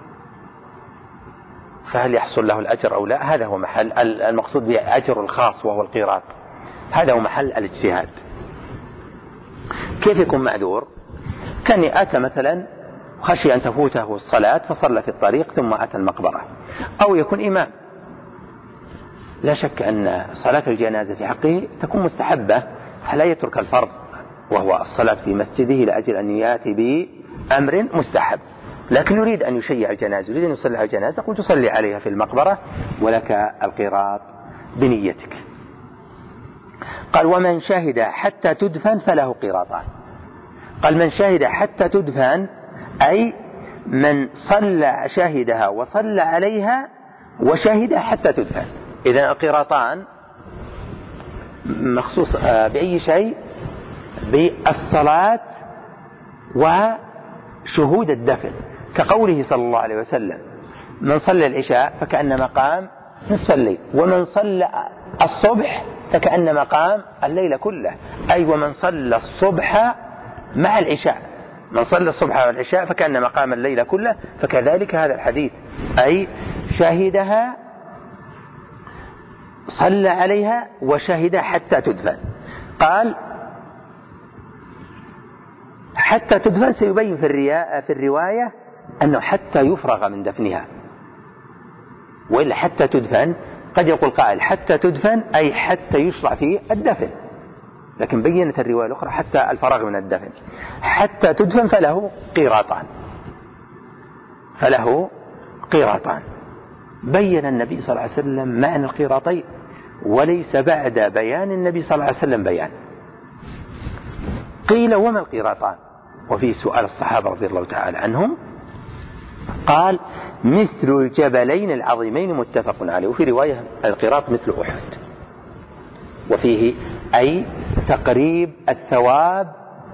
فهل يحصل له الأجر أو لا؟ هذا هو محل المقصود بأجر الخاص وهو القيراط، هذا هو محل الاجتهاد. كيف يكون معذور؟ كان أتى مثلا خشي أن تفوته الصلاة فصلى في الطريق ثم أتى المقبرة. أو يكون إمام، لا شك أن صلاة الجنازة في حقه تكون مستحبة، فلا يترك الفرض وهو الصلاة في مسجده لأجل أن يأتي بأمر مستحب، لكن يريد أن يشيع الجنازة، يريد أن يصلي على الجنازة، قل تصلي عليها في المقبرة ولك القيراط بنيتك. قال ومن شهد حتى تدفن فله قيراطان. قال من شهد حتى تدفن أي من صلى شهدها وصلى عليها وشهد حتى تدفن. إذن القيراطان مخصوص بأي شيء؟ بالصلاة وشهود الدفن، كقوله صلى الله عليه وسلم من صلى العشاء فكأنما قام نصف الليل، ومن صلى الصبح فكأنما قام الليل كله، أي ومن صلى الصبح مع العشاء، من صلى الصبح والعشاء فكأنما قام الليل كله. فكذلك هذا الحديث أي شهدها صلى عليها وشهد حتى تدفن. قال حتى تدفن سيبين في الرواية أنه حتى يفرغ من دفنها، وإلا حتى تدفن قد يقول قائل حتى تدفن أي حتى يشرع فيه الدفن، لكن بينت الرواية الأخرى حتى الفراغ من الدفن. حتى تدفن فله قيراطان، فله قيراطان. بين النبي صلى الله عليه وسلم معنى القيراطين، وليس بعد بيان النبي صلى الله عليه وسلم بيان. قيل وما القيراطان؟ وفي سؤال الصحابة رضي الله تعالى عنهم، قال مثل الجبلين العظيمين متفق عليه. وفي رواية القيراط مثل أحد، وفيه أي تقريب الثواب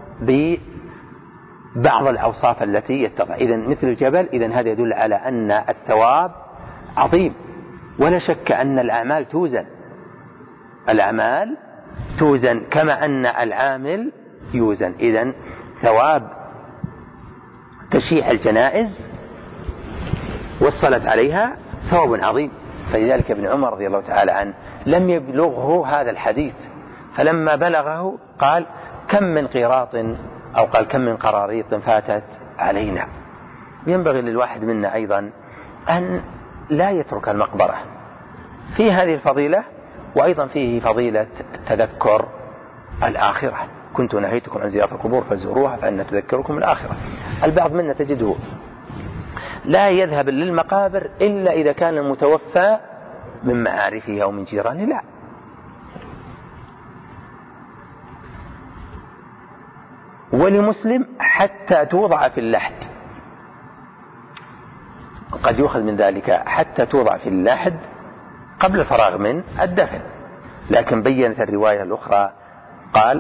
ببعض الأوصاف التي يتضع. إذن مثل الجبل، إذن هذا يدل على أن الثواب عظيم، ولا شك أن الأعمال توزن، الأعمال توزن كما أن العامل يوزن. إذن ثواب تشييع الجنائز والصلاة عليها ثواب عظيم. فلذلك ابن عمر رضي الله تعالى عنه لم يبلغه هذا الحديث، فلما بلغه قال كم من قيراط، أو قال كم من قراريط فاتت علينا. ينبغي للواحد منا أيضا أن لا يترك المقبرة، في هذه الفضيلة، وأيضا فيه فضيلة تذكر الآخرة. كنت نهيتكم عن زيارة القبور فزوروها فإن تذكركم الآخرة. البعض منا تجده لا يذهب للمقابر إلا إذا كان المتوفى من معارفه أو من جيرانه، لا، ولمسلم حتى توضع في اللحد، قد يؤخذ من ذلك حتى توضع في اللحد قبل الفراغ من الدفن. لكن بينت الرواية الأخرى قال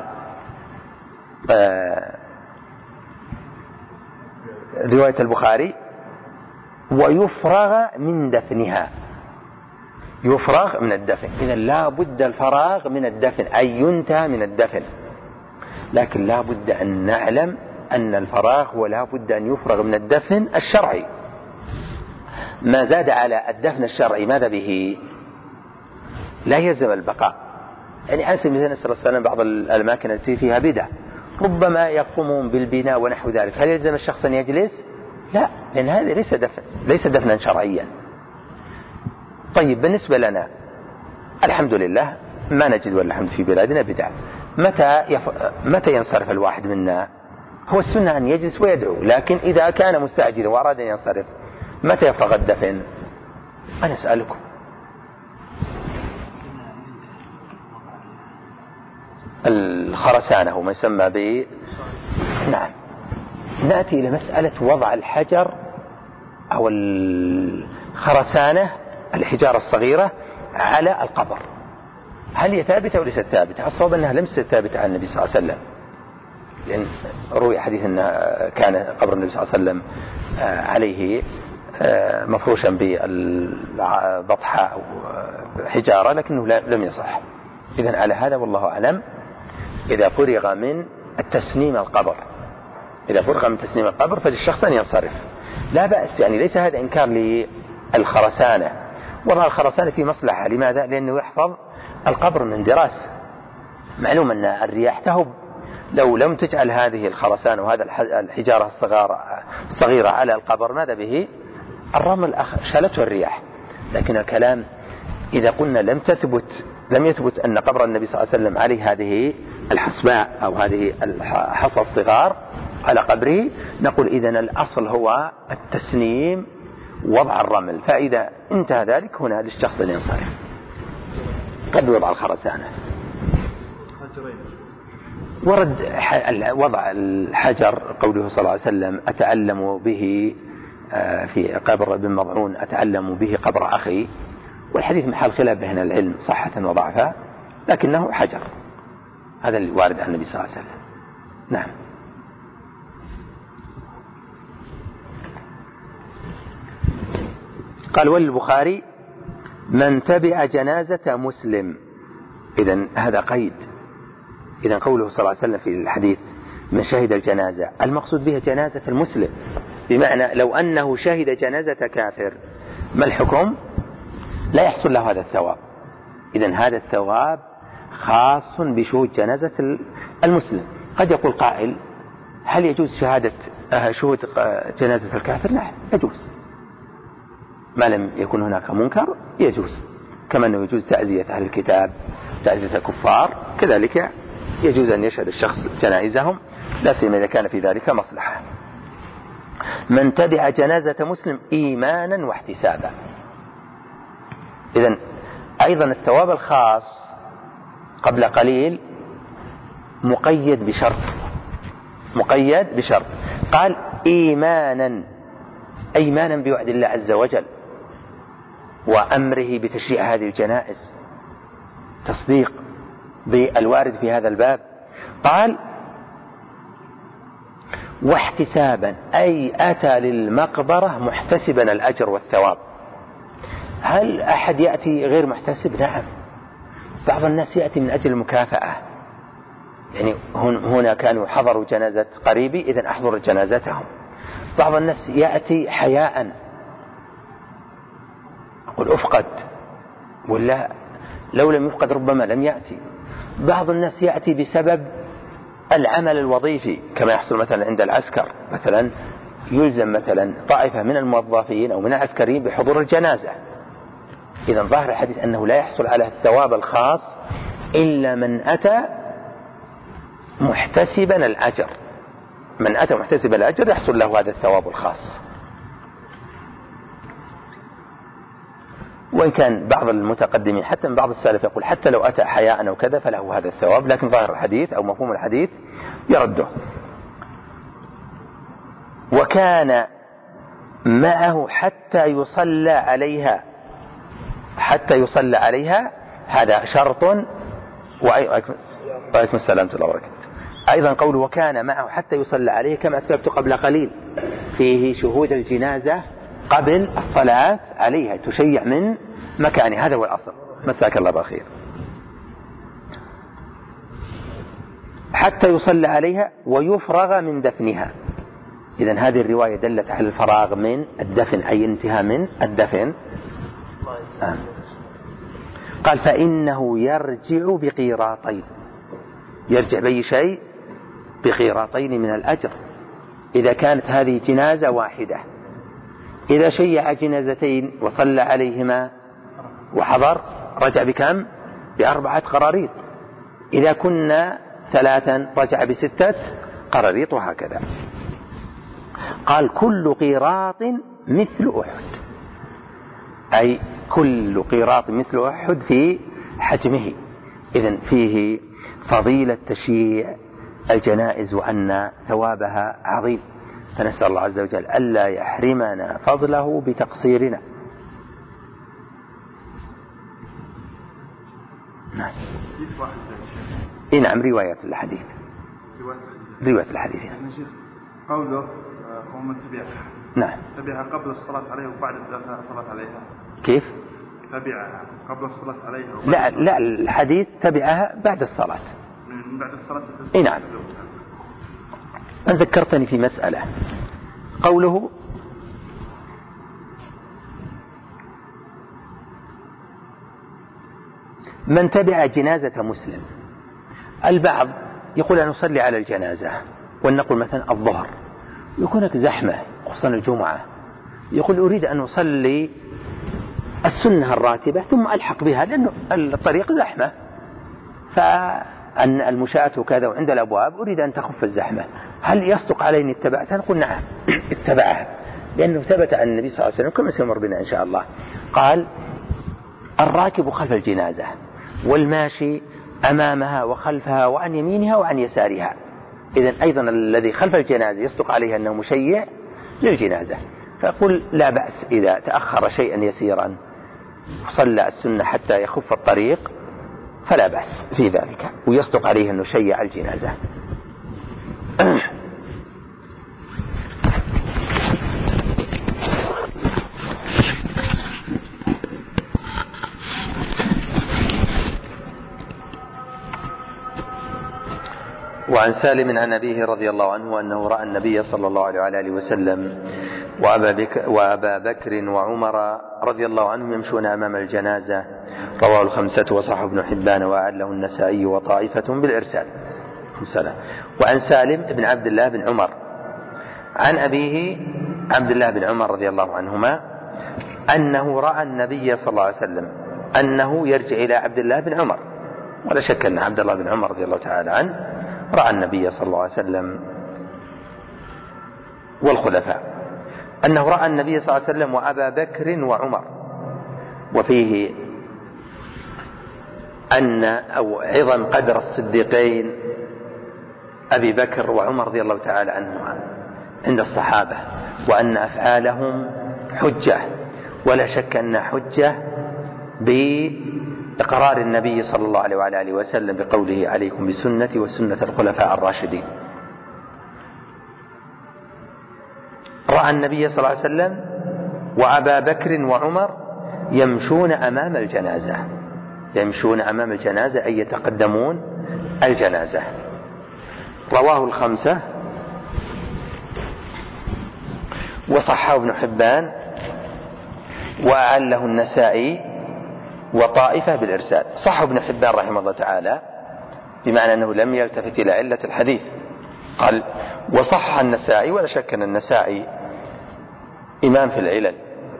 رواية البخاري ويفرغ من دفنها، يفرغ من الدفن. إذن لا بد الفراغ من الدفن أي ينتهى من الدفن، لكن لا بد أن نعلم أن الفراغ ولا بد أن يفرغ من الدفن الشرعي. ما زاد على الدفن الشرعي ماذا به؟ لا يلزم البقاء. يعني أنسى مثلا نسأل الله السلام بعض الأماكن التي فيها بدع ربما يقومون بالبناء ونحو ذلك، هل يلزم الشخص أن يجلس؟ لا، لأن هذا ليس دفنا شرعيا. طيب بالنسبة لنا الحمد لله ما نجد والحمد في بلادنا بدع. متى ينصرف الواحد منا؟ هو السنة أن يجلس ويدعو، لكن إذا كان مستعجلا وأراد أن ينصرف متى يفرغ الدفن؟ أنا أسألكم. الخرسانة هو ما يسمى ب نعم. نأتي إلى مسألة وضع الحجر أو الخرسانة الحجارة الصغيرة على القبر، هل هي ثابتة أو ليست ثابتة؟ الصواب أنها ليست ثابتة عن النبي صلى الله عليه وسلم، لأن روي حديث أن كان قبر النبي صلى الله عليه وسلم عليه مفروشا بالبطحة أو حجارة، لكنه لم يصح. إذن على هذا والله أعلم إذا فرغ من تسنيم القبر، إذا فرغ من تسنيم القبر فللشخص أن ينصرف لا بأس. يعني ليس هذا إنكار للخرسانة، وضع الخرسانة في مصلحة. لماذا؟ لأنه يحفظ القبر من دراس. معلوم أن الرياح تهب، لو لم تجعل هذه الخرسانة وهذا الحجارة صغيرة على القبر ماذا به؟ الرمل شالته الرياح. لكن الكلام إذا قلنا لم يثبت أن قبر النبي صلى الله عليه وسلم عليه هذه الحصباء أو هذه الحصى الصغار على قبره، نقول إذن الأصل هو التسنيم وضع الرمل، فإذا انتهى ذلك هنا للشخص أن ينصرف قبل وضع الخرسانة. ورد وضع الحجر قوله صلى الله عليه وسلم أتعلم به في قبر ابن مضعون أتعلم به قبر أخي، والحديث محل خلاف بين العلم صحة وضعفا، لكنه حجر. هذا اللي وارد عن النبي صلى الله عليه وسلم. نعم. قال وللبخاري من تبع جنازة مسلم. إذن هذا قيد. إذن قوله صلى الله عليه وسلم في الحديث من شهد الجنازة المقصود بها جنازة المسلم، بمعنى لو أنه شهد جنازة كافر ما الحكم؟ لا يحصل له هذا الثواب. إذن هذا الثواب خاص بشهود جنازة المسلم. قد يقول قائل هل يجوز شهود جنازة الكافر؟ نعم يجوز، ما لم يكن هناك منكر يجوز، كما أنه يجوز تعزية أهل الكتاب تعزية الكفار، كذلك يجوز أن يشهد الشخص جنائزهم، لا سيما إذا كان في ذلك مصلحة. من تبع جنازة مسلم إيمانا واحتسابا. إذن أيضا الثواب الخاص قبل قليل مقيد بشرط، قال إيمانا بوعد الله عز وجل وأمره بتشريع هذه الجنائز، تصديق بالوارد في هذا الباب. قال واحتسابا أي أتى للمقبرة محتسبا الأجر والثواب. هل أحد يأتي غير محتسب؟ نعم، بعض الناس يأتي من أجل المكافأة، يعني هنا كانوا حضروا جنازة قريبي إذن أحضر جنازتهم. بعض الناس يأتي حياء، أقول أفقد، ولا لو لم يفقد ربما لم يأتي. بعض الناس يأتي بسبب العمل الوظيفي، كما يحصل مثلا عند العسكر، مثلا يلزم مثلا طائفة من الموظفين أو من العسكريين بحضور الجنازة. إذا ظاهر الحديث أنه لا يحصل على الثواب الخاص إلا من أتى محتسبا الأجر. من أتى محتسبا الأجر يحصل له هذا الثواب الخاص. وإن كان بعض المتقدمين حتى من بعض السلف يقول حتى لو أتى حياء أو كذا فله هذا الثواب، لكن ظاهر الحديث أو مفهوم الحديث يرده. وكان معه حتى يصلى عليها، هذا شرط. وعليكم السلام ورحمة الله وبركاته. أيضا قوله وكان معه حتى يصلى عليه كما أسلفت قبل قليل فيه شهود الجنازة قبل الصلاة عليها، تشيع من مكانه، هذا هو الأصل. مساك الله بالخير. حتى يصلى عليها ويفرغ من دفنها. إذن هذه الرواية دلت على الفراغ من الدفن، أي انتهى من الدفن. قال فإنه يرجع بقيراطين، يرجع بأي شيء؟ بقيراطين من الأجر، إذا كانت هذه جنازة واحدة. إذا شيع جنازتين وصلى عليهما وحضر رجع بكم؟ ب4 قراريط. إذا كنا 3 رجع ب6 قراريط، وهكذا. قال كل قيراط مثل أحد، أي كل قيراط مثل أحد في حجمه. إذن فيه فضيلة تشييع الجنائز وأن ثوابها عظيم، فنسأل الله عز وجل ألا يحرمنا فضله بتقصيرنا. نعم. نعم رواية الحديث. قوله ومن تبعها. نعم. تبعها قبل الصلاة عليه وبعد الصلاة عليها. كيف؟ تبعها قبل الصلاة عليها. لا الحديث تبعها بعد الصلاة. من بعد الصلاة. نعم. أن ذكرتني في مسألة، قوله من تبع جنازة مسلم. البعض يقول أن نصلي على الجنازة ولنقل مثلا الظهر، يكون هناك زحمة أصلي الجمعة، يقول أريد أن أصلي السنة الراتبة ثم ألحق بها لأنه الطريق زحمة، فأن المشاة وكذا وعند الأبواب أريد أن تخف الزحمة، هل يصدق علي أن اتبعتها؟ نقول نعم اتبعها، لأنه ثبت عن النبي صلى الله عليه وسلم كما سيمر بنا إن شاء الله قال الراكب خلف الجنازة والماشي أمامها وخلفها وعن يمينها وعن يسارها. إذن أيضا الذي خلف الجنازة يصدق عليه أنه مشيع للجنازة، فأقول لا بأس إذا تأخر شيئا يسيرا صلى السنة حتى يخف الطريق فلا بأس في ذلك، ويصدق عليه أنه شيع الجنازة. وعن سالم عن أبيه رضي الله عنه أنه رأى النبي صلى الله عليه وسلم وأبا بكر وعمر رضي الله عنهم يمشون أمام الجنازة، رواه الخمسة وصححه ابن حبان وأعله النسائي وطائفة بالإرسال. وعن سالم بن عبد الله بن عمر عن أبيه عبد الله بن عمر رضي الله عنهما أنه رأى النبي صلى الله عليه وسلم أنه يرجع إلى عبد الله بن عمر، ولا شك أن عبد الله بن عمر رضي الله تعالى عنه رأى النبي صلى الله عليه وسلم والخلفاء، أنه رأى النبي صلى الله عليه وسلم وأبا بكر وعمر، وفيه أن أو عظم قدر الصديقين أبي بكر وعمر رضي الله تعالى عنهما عند الصحابة، وأن أفعالهم حجة، ولا شك أن حجة بإقرار النبي صلى الله عليه وعلى آله وسلم بقوله عليكم بسنتي وسنة الخلفاء الراشدين. رأى النبي صلى الله عليه وسلم وأبا بكر وعمر يمشون أمام الجنازة، يمشون أمام الجنازة أي يتقدمون الجنازة. رواه الخمسة وصححه ابن حبان وأعله النسائي وطائفة بالإرسال. صح ابن حبان رحمه الله تعالى بمعنى أنه لم يلتفت إلى علة الحديث، قال وصح النسائي، ولا شك أن النسائي إمام في العلل،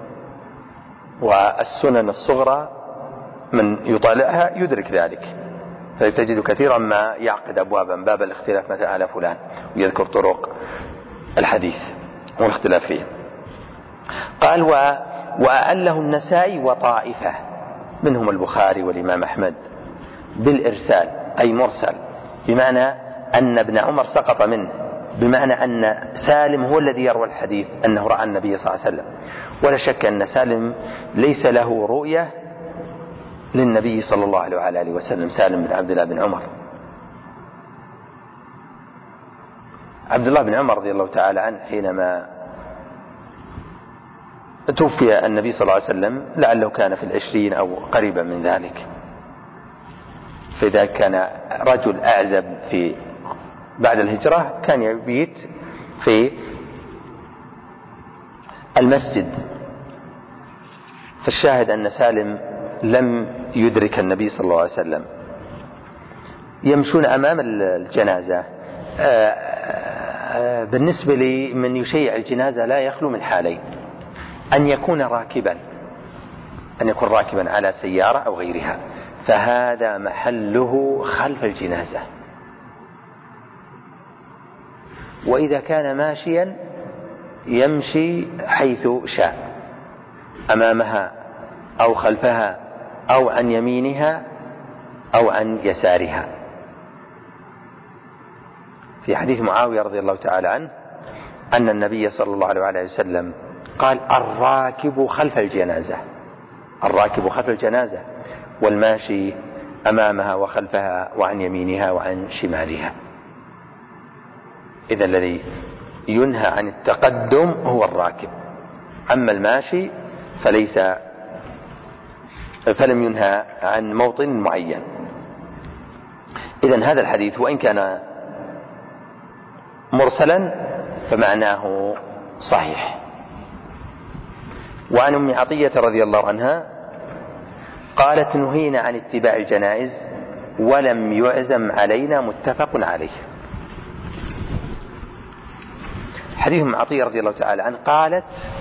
والسنن الصغرى من يطالعها يدرك ذلك، فتجد كثيرا ما يعقد أبوابا باب الاختلاف مثلا على فلان ويذكر طرق الحديث والاختلاف فيه. قال وأعله النسائي وطائفة منهم البخاري والإمام أحمد بالإرسال أي مرسل، بمعنى أن ابن عمر سقط منه، بمعنى أن سالم هو الذي يروى الحديث أنه رأى النبي صلى الله عليه وسلم، ولا شك أن سالم ليس له رؤية للنبي صلى الله عليه وعلى آله وسلم، سالم بن عبد الله بن عمر. عبد الله بن عمر رضي الله تعالى عنه حينما توفي النبي صلى الله عليه وسلم لعله كان في 20 أو قريبا من ذلك، فإذا كان رجل أعزب في بعد الهجرة كان يبيت في المسجد، فالشاهد أن سالم لم يدرك النبي صلى الله عليه وسلم. يمشون أمام الجنازة. بالنسبة لمن يشيع الجنازة لا يخلو من حالين: أن يكون راكبا، أن يكون راكبا على سيارة أو غيرها، فهذا محله خلف الجنازة. وإذا كان ماشيا يمشي حيث شاء، أمامها أو خلفها أو عن يمينها أو عن يسارها. في حديث معاوية رضي الله تعالى عنه أن النبي صلى الله عليه وسلم قال الراكب خلف الجنازة، الراكب خلف الجنازة، والماشي أمامها وخلفها وعن يمينها وعن شمالها. إذا الذي ينهى عن التقدم هو الراكب، أما الماشي فلم ينهى عن موطن معين. إذن هذا الحديث وإن كان مرسلا فمعناه صحيح. وعن أم عطية رضي الله عنها قالت نهينا عن اتباع الجنائز ولم يعزم علينا، متفق عليه. حديث أم عطية رضي الله تعالى عنه قالت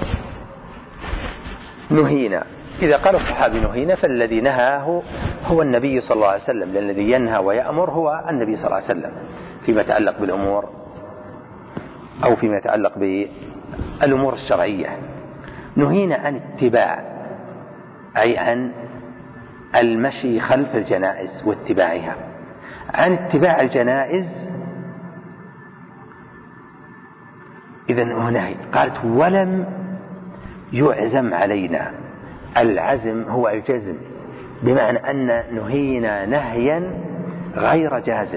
نهينا. إذا قال الصحابي نهينا فالذي نهاه هو النبي صلى الله عليه وسلم، لأن الذي ينهى ويأمر هو النبي صلى الله عليه وسلم فيما يتعلق بالأمور أو فيما يتعلق بالأمور الشرعية. نهينا عن اتباع، أي عن المشي خلف الجنائز واتباعها. عن اتباع الجنائز إذن هو نهي. قالت ولم يعزم علينا. العزم هو الجزم، بمعنى أن نهينا نهيا غير جازم،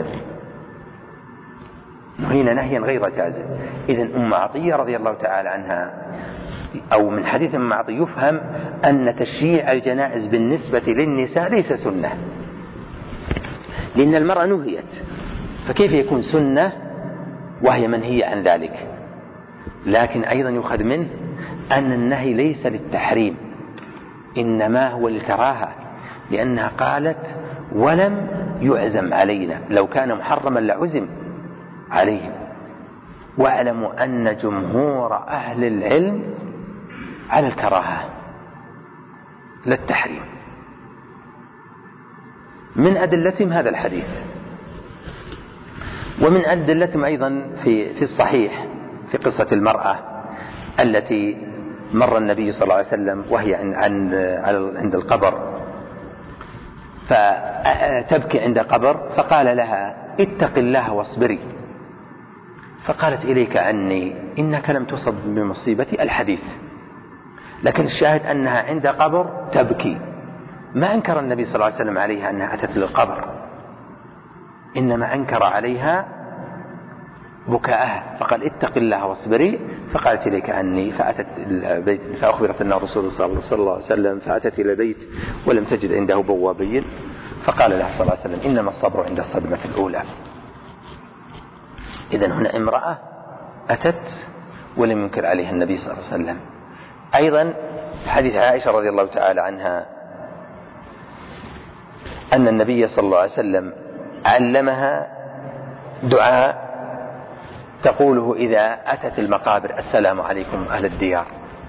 نهينا نهيا غير جازم. إذن أم عطية رضي الله تعالى عنها أو من حديث أم عطية يفهم أن تشييع الجنائز بالنسبة للنساء ليس سنة، لأن المرأة نهيت، فكيف يكون سنة وهي منهية عن ذلك؟ لكن أيضا يؤخذ منه أن النهي ليس للتحريم، إنما هو للكراهة، لأنها قالت ولم يعزم علينا، لو كان محرما لعزم عليهم. واعلموا أن جمهور أهل العلم على الكراهة لا التحريم. من أدلتهم هذا الحديث، ومن أدلتهم أيضا في الصحيح في قصة المرأة التي مر النبي صلى الله عليه وسلم وهي عند القبر، فتبكي عند قبر، فقال لها اتق الله واصبري، فقالت إليك عني إنك لم تصب بمصيبتي الحديث. لكن الشاهد أنها عند قبر تبكي، ما أنكر النبي صلى الله عليه وسلم عليها أنها أتت للقبر، إنما أنكر عليها بكاءها، فقال اتق الله واصبري، فقالت إليك عني، فأتت البيت، فأخبرت أن الرسول صلى الله عليه وسلم، فأتت إلى البيت ولم تجد عنده بوابين، فقال لها صلى الله عليه وسلم إنما الصبر عند الصدمة الأولى. إذن هنا امرأة أتت ولم ينكر عليها النبي صلى الله عليه وسلم. أيضا حديث عائشة رضي الله تعالى عنها أن النبي صلى الله عليه وسلم علمها دعاء تقوله إذا أتت المقابر السلام عليكم أهل الديار.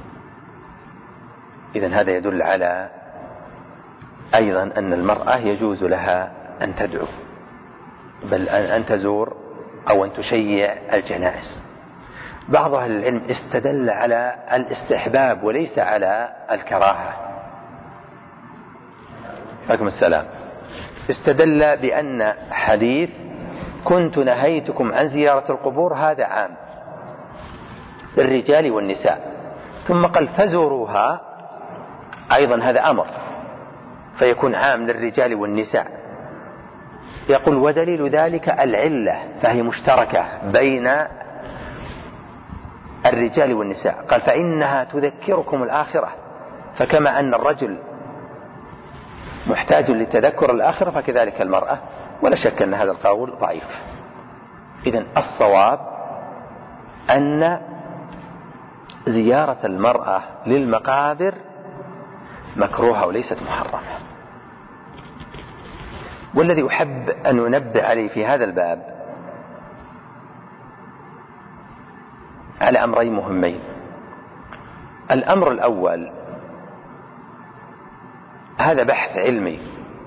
إذن هذا يدل على أيضا أن المرأة يجوز لها أن تدعو، بل أن تزور أو أن تشيع الجنائز. بعض أهل العلم استدل على الاستحباب وليس على الكراهة. عليكم السلام. استدل بأن حديث كنت نهيتكم عن زيارة القبور هذا عام للرجال والنساء، ثم قال فزوروها، أيضا هذا أمر، فيكون عام للرجال والنساء. يقول ودليل ذلك العلة، فهي مشتركة بين الرجال والنساء. قال فإنها تذكركم الآخرة، فكما أن الرجل محتاج لتذكر الآخرة فكذلك المرأة، ولا شك أن هذا القول ضعيف. إذن الصواب أن زيارة المرأة للمقابر مكروهة وليست محرمة. والذي أحب أن أنبه عليه في هذا الباب على أمرين مهمين. الأمر الأول، هذا بحث علمي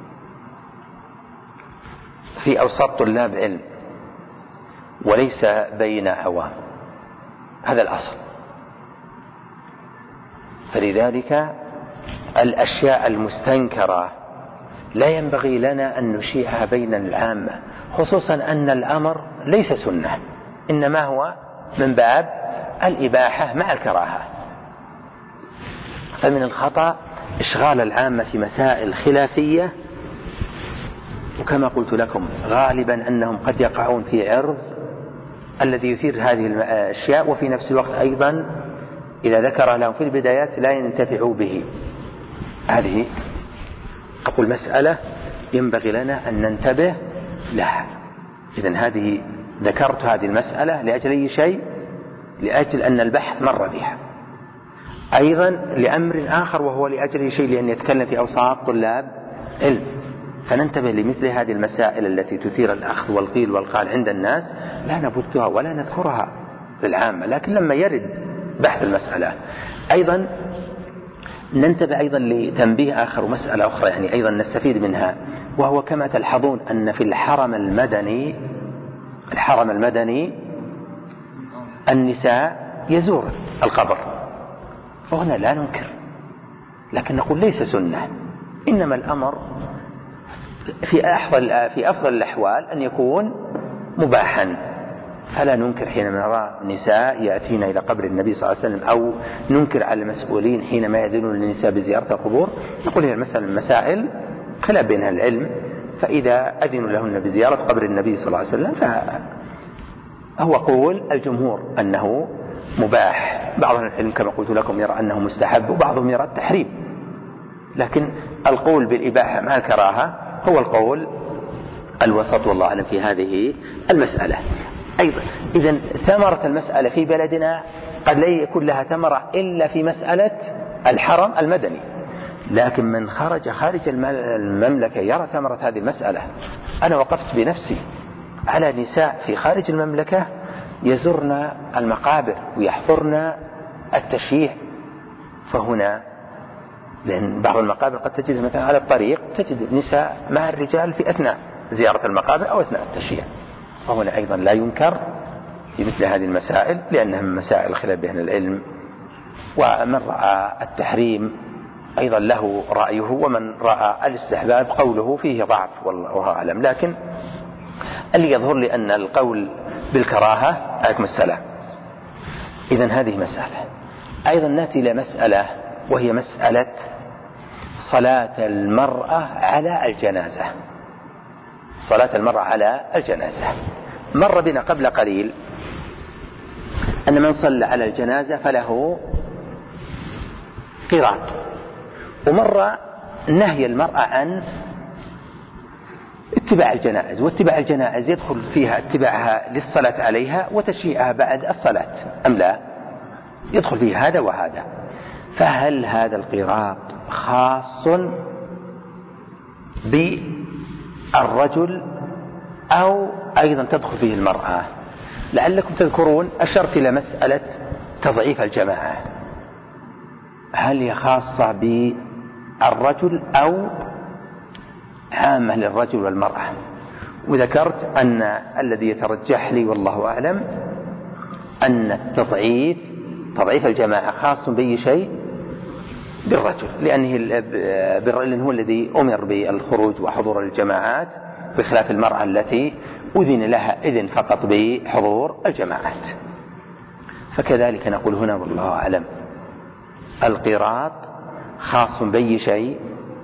في أوساط طلاب علم وليس بين عوام، هذا الأصل. فلذلك الأشياء المستنكرة لا ينبغي لنا أن نشيعها بين العامة، خصوصا أن الأمر ليس سنة، إنما هو من باب الإباحة مع الكراهة. فمن الخطأ إشغال العامة في مسائل خلافية، وكما قلت لكم غالبا أنهم قد يقعون في عرض الذي يثير هذه الأشياء، وفي نفس الوقت أيضا إذا ذكر لهم في البدايات لا ينتفعوا به. هذه أقول مسألة ينبغي لنا أن ننتبه لها. إذن هذه ذكرت هذه المسألة لأجل أي شيء؟ لأجل أن البحث مر بها. أيضا لأمر آخر، وهو لأجل شيء لأن يتكلم في أوساط طلاب علم، فننتبه لمثل هذه المسائل التي تثير الأخذ والقيل والقال عند الناس، لا نبثها ولا نذكرها، للعامة، لكن لما يرد بحث المسألة أيضا ننتبه أيضا لتنبيه آخر ومسألة أخرى يعني أيضا نستفيد منها، وهو كما تلحظون أن في الحرم المدني النساء يزور القبر، وهنا لا ننكر، لكن نقول ليس سنة، إنما الأمر في أفضل الأحوال أن يكون مباحا، فلا ننكر حينما نرى نساء يأتين إلى قبر النبي صلى الله عليه وسلم، أو ننكر على المسؤولين حينما يأذنون للنساء بزيارة القبور. نقول هي المسألة المسائل خلاف بين العلم، فإذا أذنوا لهن بزيارة قبر النبي صلى الله عليه وسلم فهو قول الجمهور أنه مباح، بعض العلم كما قلت لكم يرى أنه مستحب، وبعضهم يرى التحريم، لكن القول بالإباحة مع الكراهة هو القول الوسط والله أعلم في هذه المسألة. أيضا إذن ثمرة المسألة في بلدنا قد لا يكون لها ثمرة إلا في مسألة الحرم المدني، لكن من خرج خارج المملكة يرى ثمرة هذه المسألة. أنا وقفت بنفسي على نساء في خارج المملكة يزرن المقابر ويحضرن التشييع، فهنا لأن بعض المقابر قد تجد مثلا على الطريق تجد نساء مع الرجال في أثناء زيارة المقابر أو أثناء التشييع، وهنا أيضا لا ينكر في مثل هذه المسائل، لأنها من مسائل خلاف بين العلم، ومن رأى التحريم أيضا له رأيه، ومن رأى الاستحباب قوله فيه ضعف والله أعلم، لكن اللي يظهر لي أن القول بالكراهة عليكم السلام. إذن هذه مسألة. أيضا نأتي إلى مسألة وهي مسألة صلاة المرأة على الجنازة. صلاة المرأة على الجنازة مر بنا قبل قليل أن من صلى على الجنازة فله قيراط، ومر نهي المرأة عن اتباع الجنائز، واتباع الجنائز يدخل فيها اتباعها للصلاة عليها وتشييعها بعد الصلاة أم لا؟ يدخل فيه هذا وهذا، فهل هذا القيراط خاص بالرجل أو أيضا تدخل فيه المرأة؟ لعلكم تذكرون أشرت إلى مسألة تضعيف الجماعة، هل هي خاصة بالرجل أو عامة للرجل والمرأة؟ وذكرت أن الذي يترجح لي والله أعلم أن تضعيف الجماعة خاص بأي شيء بالرجل، لأنه هو الذي أمر بالخروج وحضور الجماعات، بخلاف المرأة التي أذن لها إذن فقط بحضور الجماعات. فكذلك نقول هنا والله أعلم القيراط خاص بأي شيء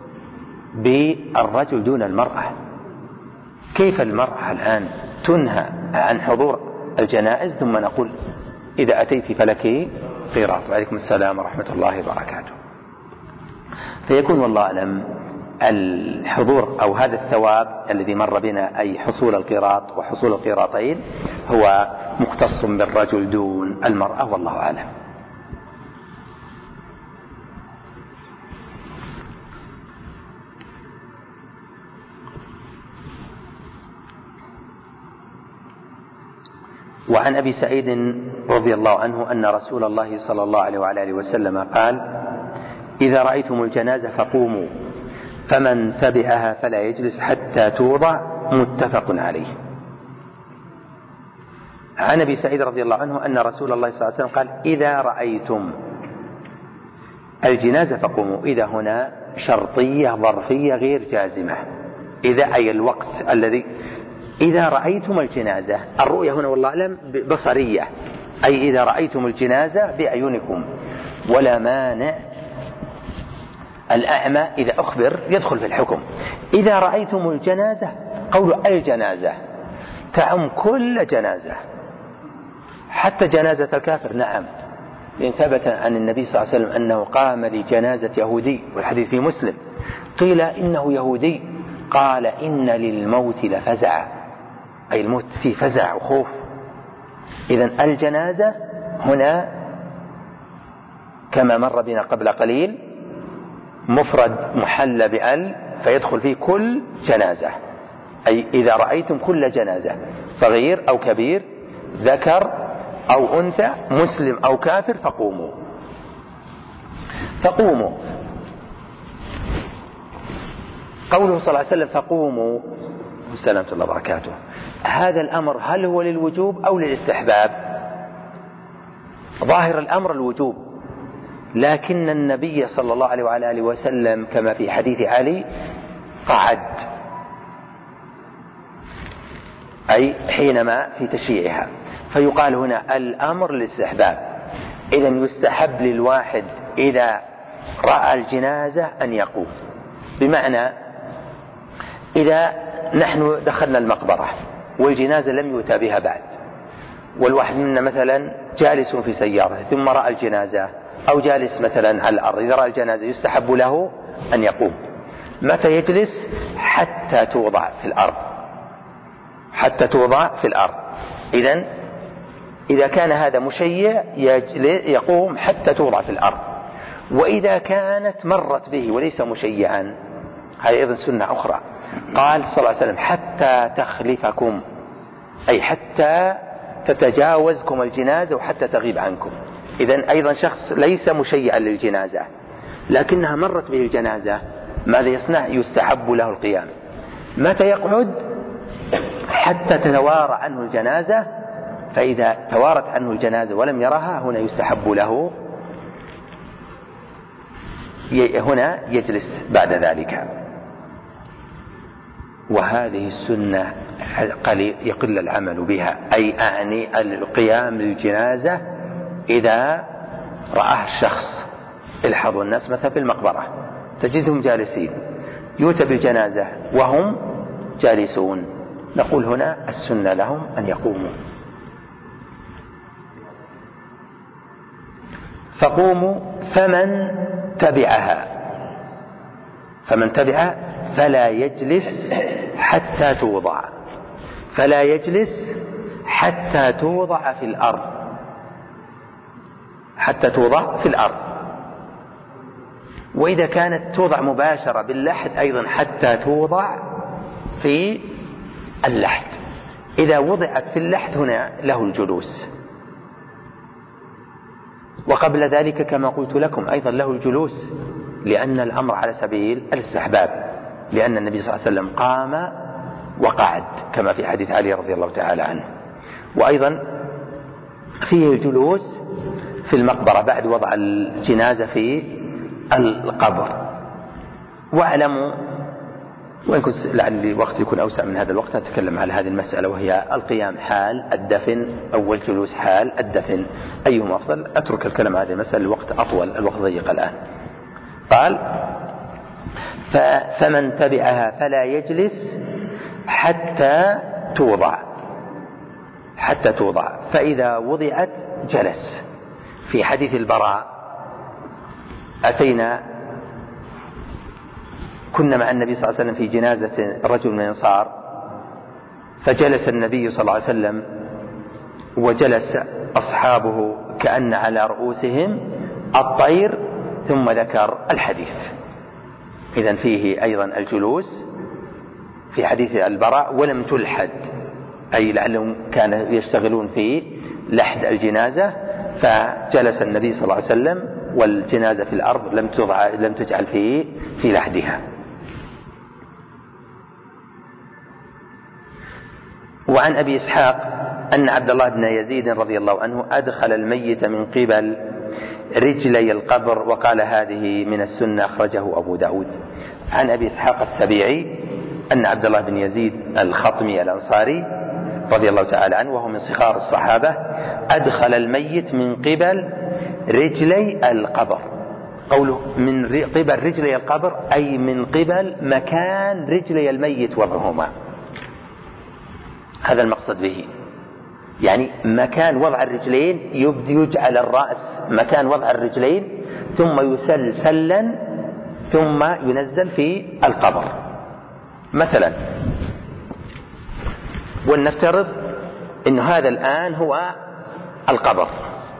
بالرجل دون المرأة. كيف المرأة الآن تنهى عن حضور الجنائز ثم نقول إذا أتيت فلك قيراط؟ وعليكم السلام ورحمة الله وبركاته. فيكون والله أعلم الحضور أو هذا الثواب الذي مر بنا أي حصول القيراط وحصول القيراطين هو مختص بالرجل دون المرأة والله أعلم. وعن أبي سعيد رضي الله عنه أن رسول الله صلى الله عليه وعلى آله وسلم قال: إذا رأيتم الجنازة فقوموا، فمن تبعها فلا يجلس حتى توضع. متفق عليه. عن أبي سعيد رضي الله عنه أن رسول الله صلى الله عليه وسلم قال: إذا رأيتم الجنازة فقوموا. إذا هنا شرطية ظرفية غير جازمة، إذا أي الوقت الذي إذا رأيتم الجنازة. الرؤية هنا والله أعلم بصرية، أي إذا رأيتم الجنازة بأعينكم، ولا مانع الأعمى إذا أخبر يدخل في الحكم. إذا رأيتم الجنازة، قول الجنازة تعم كل جنازة حتى جنازة الكافر. نعم، لأن ثبت عن النبي صلى الله عليه وسلم أنه قام لجنازة يهودي، والحديث في مسلم، قيل إنه يهودي، قال: إن للموت لفزع، أي الموت فيه فزع وخوف. إذن الجنازة هنا كما مر بنا قبل قليل مفرد محل بأل، فيدخل فيه كل جنازة، أي إذا رأيتم كل جنازة صغير أو كبير، ذكر أو أنثى مسلم أو كافر فقوموا. قوله صلى الله عليه وسلم فقوموا والسلام الله وبركاته، هذا الأمر هل هو للوجوب أو للاستحباب؟ ظاهر الأمر الوجوب، لكن النبي صلى الله عليه وعلى آله وسلم كما في حديث علي قعد، أي حينما في تشييعها، فيقال هنا الأمر للاستحباب. إذن يستحب للواحد إذا رأى الجنازة أن يقوم، بمعنى إذا نحن دخلنا المقبرة والجنازة لم يؤتى بها بعد، والواحد منا مثلا جالس في سيارة ثم رأى الجنازة، أو جالس مثلا على الأرض، إذا رأى الجنازة يستحب له أن يقوم. متى يجلس؟ حتى توضع في الأرض. إذن إذا كان هذا مشيع يقوم حتى توضع في الأرض، وإذا كانت مرت به وليس مشيعا هذه أيضا سنة أخرى. قال صلى الله عليه وسلم حتى تخلفكم، أي حتى تتجاوزكم الجنازة وحتى تغيب عنكم. إذن أيضا شخص ليس مشيعا للجنازة لكنها مرت به الجنازة، ماذا يصنع؟ يستحب له القيام. متى يقعد؟ حتى تتوارى عنه الجنازة، فإذا توارت عنه الجنازة ولم يرها هنا يستحب له، هنا يجلس بعد ذلك. وهذه السنة يقل العمل بها، أي أعني القيام للجنازة إذا رآه الشخص. الحظوا الناس مثلا في المقبرة تجدهم جالسين، يؤتى بالجنازة وهم جالسون، نقول هنا السنة لهم أن يقوموا. فقوموا فمن تبعها فلا يجلس حتى توضع في الأرض. وإذا كانت توضع مباشرة باللحد أيضا حتى توضع في اللحد. إذا وضعت في اللحد هنا له الجلوس، وقبل ذلك كما قلت لكم أيضا له الجلوس، لأن الأمر على سبيل الاستحباب، لأن النبي صلى الله عليه وسلم قام وقعد كما في حديث علي رضي الله تعالى عنه. وأيضا فيه الجلوس في المقبرة بعد وضع الجنازة في القبر. واعلموا، وإن كنت لعل وقت يكون أوسع من هذا الوقت أتكلم على هذه المسألة، وهي القيام حال الدفن أو الجلوس حال الدفن، أيهما أفضل؟ أترك الكلام على هذه المسألة، الوقت أطول، الوقت ضيق الآن. قال فمن تبعها فلا يجلس حتى توضع، فإذا وضعت جلس. في حديث البراء كنا مع النبي صلى الله عليه وسلم في جنازة رجل من الأنصار، فجلس النبي صلى الله عليه وسلم وجلس أصحابه كأن على رؤوسهم الطير، ثم ذكر الحديث. إذن فيه أيضا الجلوس في حديث البراء، ولم تلحد، أي لعلهم كانوا يشتغلون في لحد الجنازة، فجلس النبي صلى الله عليه وسلم والجنازة في الأرض لم تجعل في لحدها. وعن أبي إسحاق أن عبد الله بن يزيد رضي الله عنه أدخل الميت من قبل رجلي القبر، وقال هذه من السنة، أخرجه أبو داود. عن أبي إسحاق السبيعي أن عبد الله بن يزيد الخطمي الأنصاري رضي الله تعالى عنه، وهو من صغار الصحابة، أدخل الميت من قبل رجلي القبر. قوله من قبل رجلي القبر أي من قبل مكان رجلي الميت وضعهما، هذا المقصد به، يعني مكان وضع الرجلين يجعل الرأس مكان وضع الرجلين، ثم يسل سلا، ثم ينزل في القبر مثلا. ولنفترض أن هذا الآن هو القبر،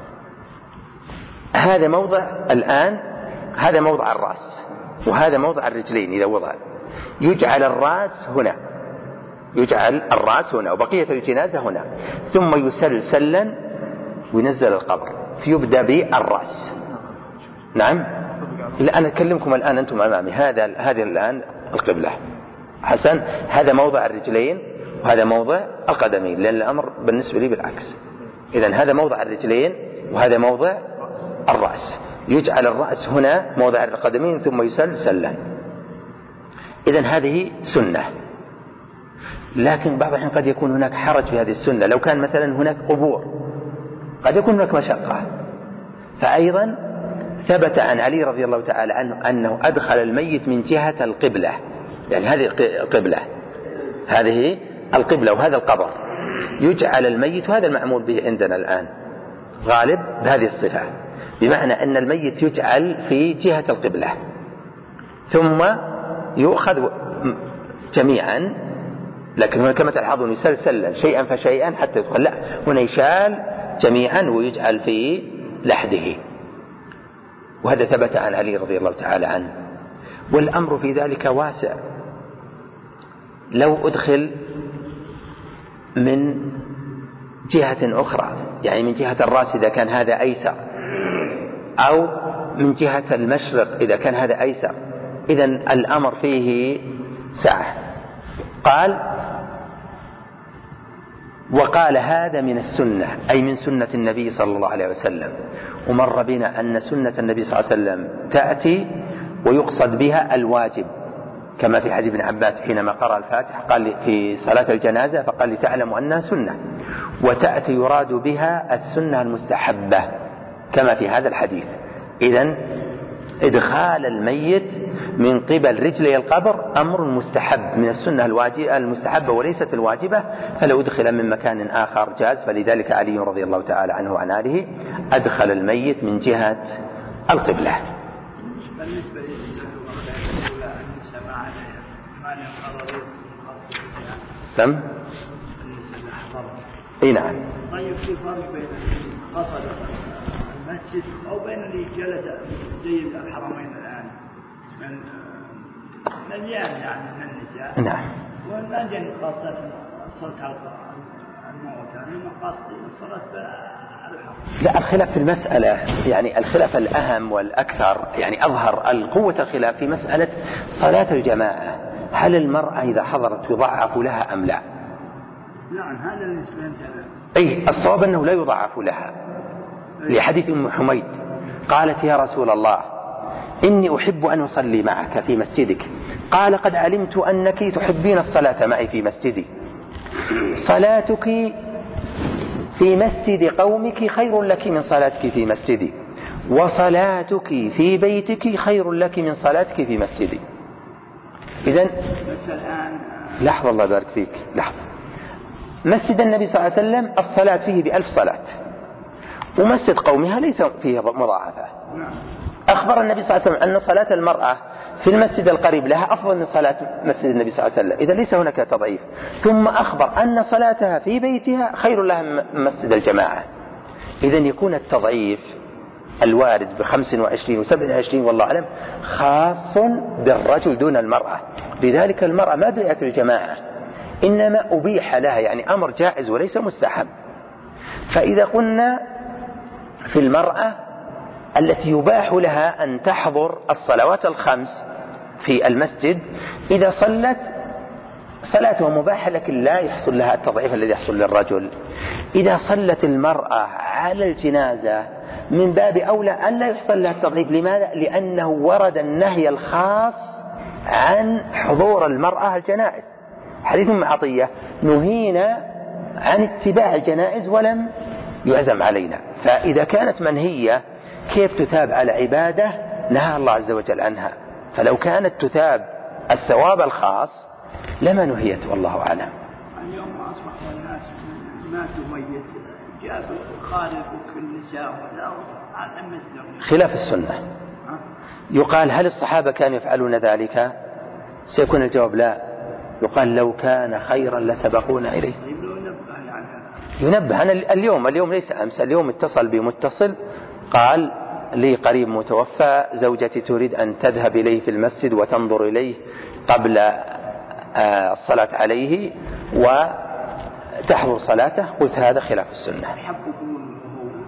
هذا موضع الآن، هذا موضع الرأس وهذا موضع الرجلين. إذا وضع يجعل الرأس هنا وبقية الجنازة هنا، ثم يسل سلا، وينزل القبر فيبدأ بالرأس. نعم. لا أنا أكلمكم الآن أنتم أمامي، هذه الآن القبلة. حسن، هذا موضع الرجلين وهذا موضع القدمين، لأن الأمر بالنسبة لي بالعكس. إذن هذا موضع الرجلين وهذا موضع الرأس، يجعل الرأس هنا موضع القدمين ثم يسل سلا. إذن هذه سنة، لكن بعض الحين قد يكون هناك حرج في هذه السنة. لو كان مثلا هناك قبور قد يكون هناك مشقة. فأيضا ثبت عن علي رضي الله تعالى عنه أنه أدخل الميت من جهة القبلة، يعني هذه القبلة، هذه القبلة وهذا القبر، يجعل الميت، وهذا المعمول به عندنا الآن غالب بهذه الصفة، بمعنى أن الميت يجعل في جهة القبلة ثم يؤخذ جميعا، لكن هنا كما تلاحظون يسلسل شيئا فشيئا حتى يدخل، لا هنا يشال جميعا ويجعل في لحده، وهذا ثبت عن علي رضي الله تعالى عنه. والأمر في ذلك واسع. لو أدخل من جهة أخرى، يعني من جهة الرأس إذا كان هذا أيسر، أو من جهة المشرق إذا كان هذا أيسر، إذن الأمر فيه سعة. وقال هذا من السنة، أي من سنة النبي صلى الله عليه وسلم. ومر بنا أن سنة النبي صلى الله عليه وسلم تأتي ويقصد بها الواجب، كما في حديث ابن عباس حينما قرأ الفاتحة قال في صلاة الجنازة فقال لتعلموا أنها سنة، وتأتي يراد بها السنة المستحبة كما في هذا الحديث. إذن إدخال الميت من قبل رجلي القبر أمر مستحب من السنة المستحبة وليست الواجبة، فلو أدخل من مكان آخر جاز. فلذلك علي رضي الله تعالى عنه وعن آله أدخل الميت من جهة القبلة. بالنسبة سم؟ اي نعم. طيب في فرق بين قصد المسجد أو بين اللي جلس زي الحرمين الآن مليان يعني من النساء. نعم. وما جن قصد الصلاة الموت يعني ما قصد الصلاة الحرم. لا، الخلاف في المسألة، يعني الخلاف الأهم والأكثر، يعني أظهر القوة الخلاف في مسألة صلاة الجماعة، هل المرأة إذا حضرت يضعف لها أم لا؟ نعم هذا بالنسبة لنا. أي الصواب أنه لا يضعف لها، لحديث أم حميد قالت يا رسول الله إني أحب أن أصلي معك في مسجدك، قال قد علمت أنك تحبين الصلاة معي في مسجدي، صلاتك في مسجد قومك خير لك من صلاتك في مسجدي، وصلاتك في بيتك خير لك من صلاتك في مسجدي. إذن لحظة الله يبارك فيك، لحظة. مسجد النبي صلى الله عليه وسلم الصلاة فيه ب1000 صلاة، ومسجد قومها ليس فيه مضاعفة. أخبر النبي صلى الله عليه وسلم أن صلاة المرأة في المسجد القريب لها أفضل من صلاة مسجد النبي صلى الله عليه وسلم، إذا ليس هناك تضعيف. ثم أخبر أن صلاتها في بيتها خير لها من مسجد الجماعة. إذن يكون التضعيف الوارد ب25 و27 والله أعلم خاص بالرجل دون المرأة، لذلك المرأة ما دعت الجماعة، إنما أبيح لها، يعني أمر جائز وليس مستحب. فإذا قلنا في المرأة التي يباح لها أن تحضر الصلوات الخمس في المسجد، إذا صلت صلاتها مباحة لكن لا يحصل لها التضعيف الذي يحصل للرجل. إذا صلت المرأة على الجنازة من باب أولى أن لا يحصل لها التضعيف. لماذا؟ لأنه ورد النهي الخاص عن حضور المرأة الجنائز، حديث أم عطية نهينا عن اتباع الجنائز ولم يعزم علينا. فإذا كانت منهية كيف تثاب على عبادة نهى الله عز وجل عنها؟ فلو كانت تثاب الثواب الخاص لما نهيت، والله أعلم. اليوم أصبح الناس ماتوا ميت جابوا خالق في النساء خلاف السنة. يقال هل الصحابة كانوا يفعلون ذلك؟ سيكون الجواب لا. يقال لو كان خيرا لسبقونا إليه. ينبه. أنا اليوم ليس أمس، اليوم اتصل بمتصل قال لي قريب متوفى زوجتي تريد أن تذهب إليه في المسجد وتنظر إليه قبل الصلاة عليه وتحضر صلاته. قلت هذا خلاف السنة.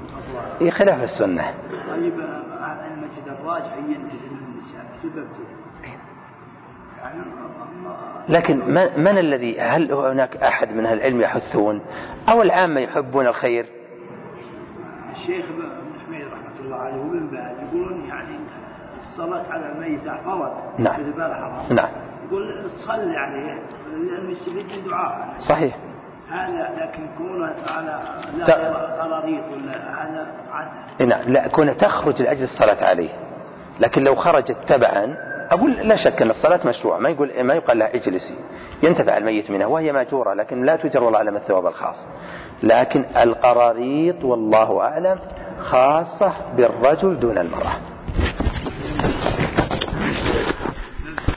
خلاف السنة. طيب المسجد الراجح ينتهي النساء بسبب يعني لكن من الذي، هل هناك أحد من أهل العلم يحثون أو العامة يحبون الخير؟ الشيخ ابن حميد رحمة الله عليه وابن باز يقولون يعني الصلاة على الميت فرض. نعم. نعم. يقول تصلي عليه المسلمين دعاء. صحيح. هذا لكن كونه على لا قراريط ولا هذا عدل. نعم. لا، كونه تخرج لأجل الصلاة عليه، لكن لو خرجت تبعا أقول لا شك أن الصلاة مشروع، ما يقال لها اجلسي، ينتفع الميت منها وهي ماجورة، لكن لا تجر والله أعلم الثواب الخاص. لكن القراريط والله أعلم خاصة بالرجل دون المرأة.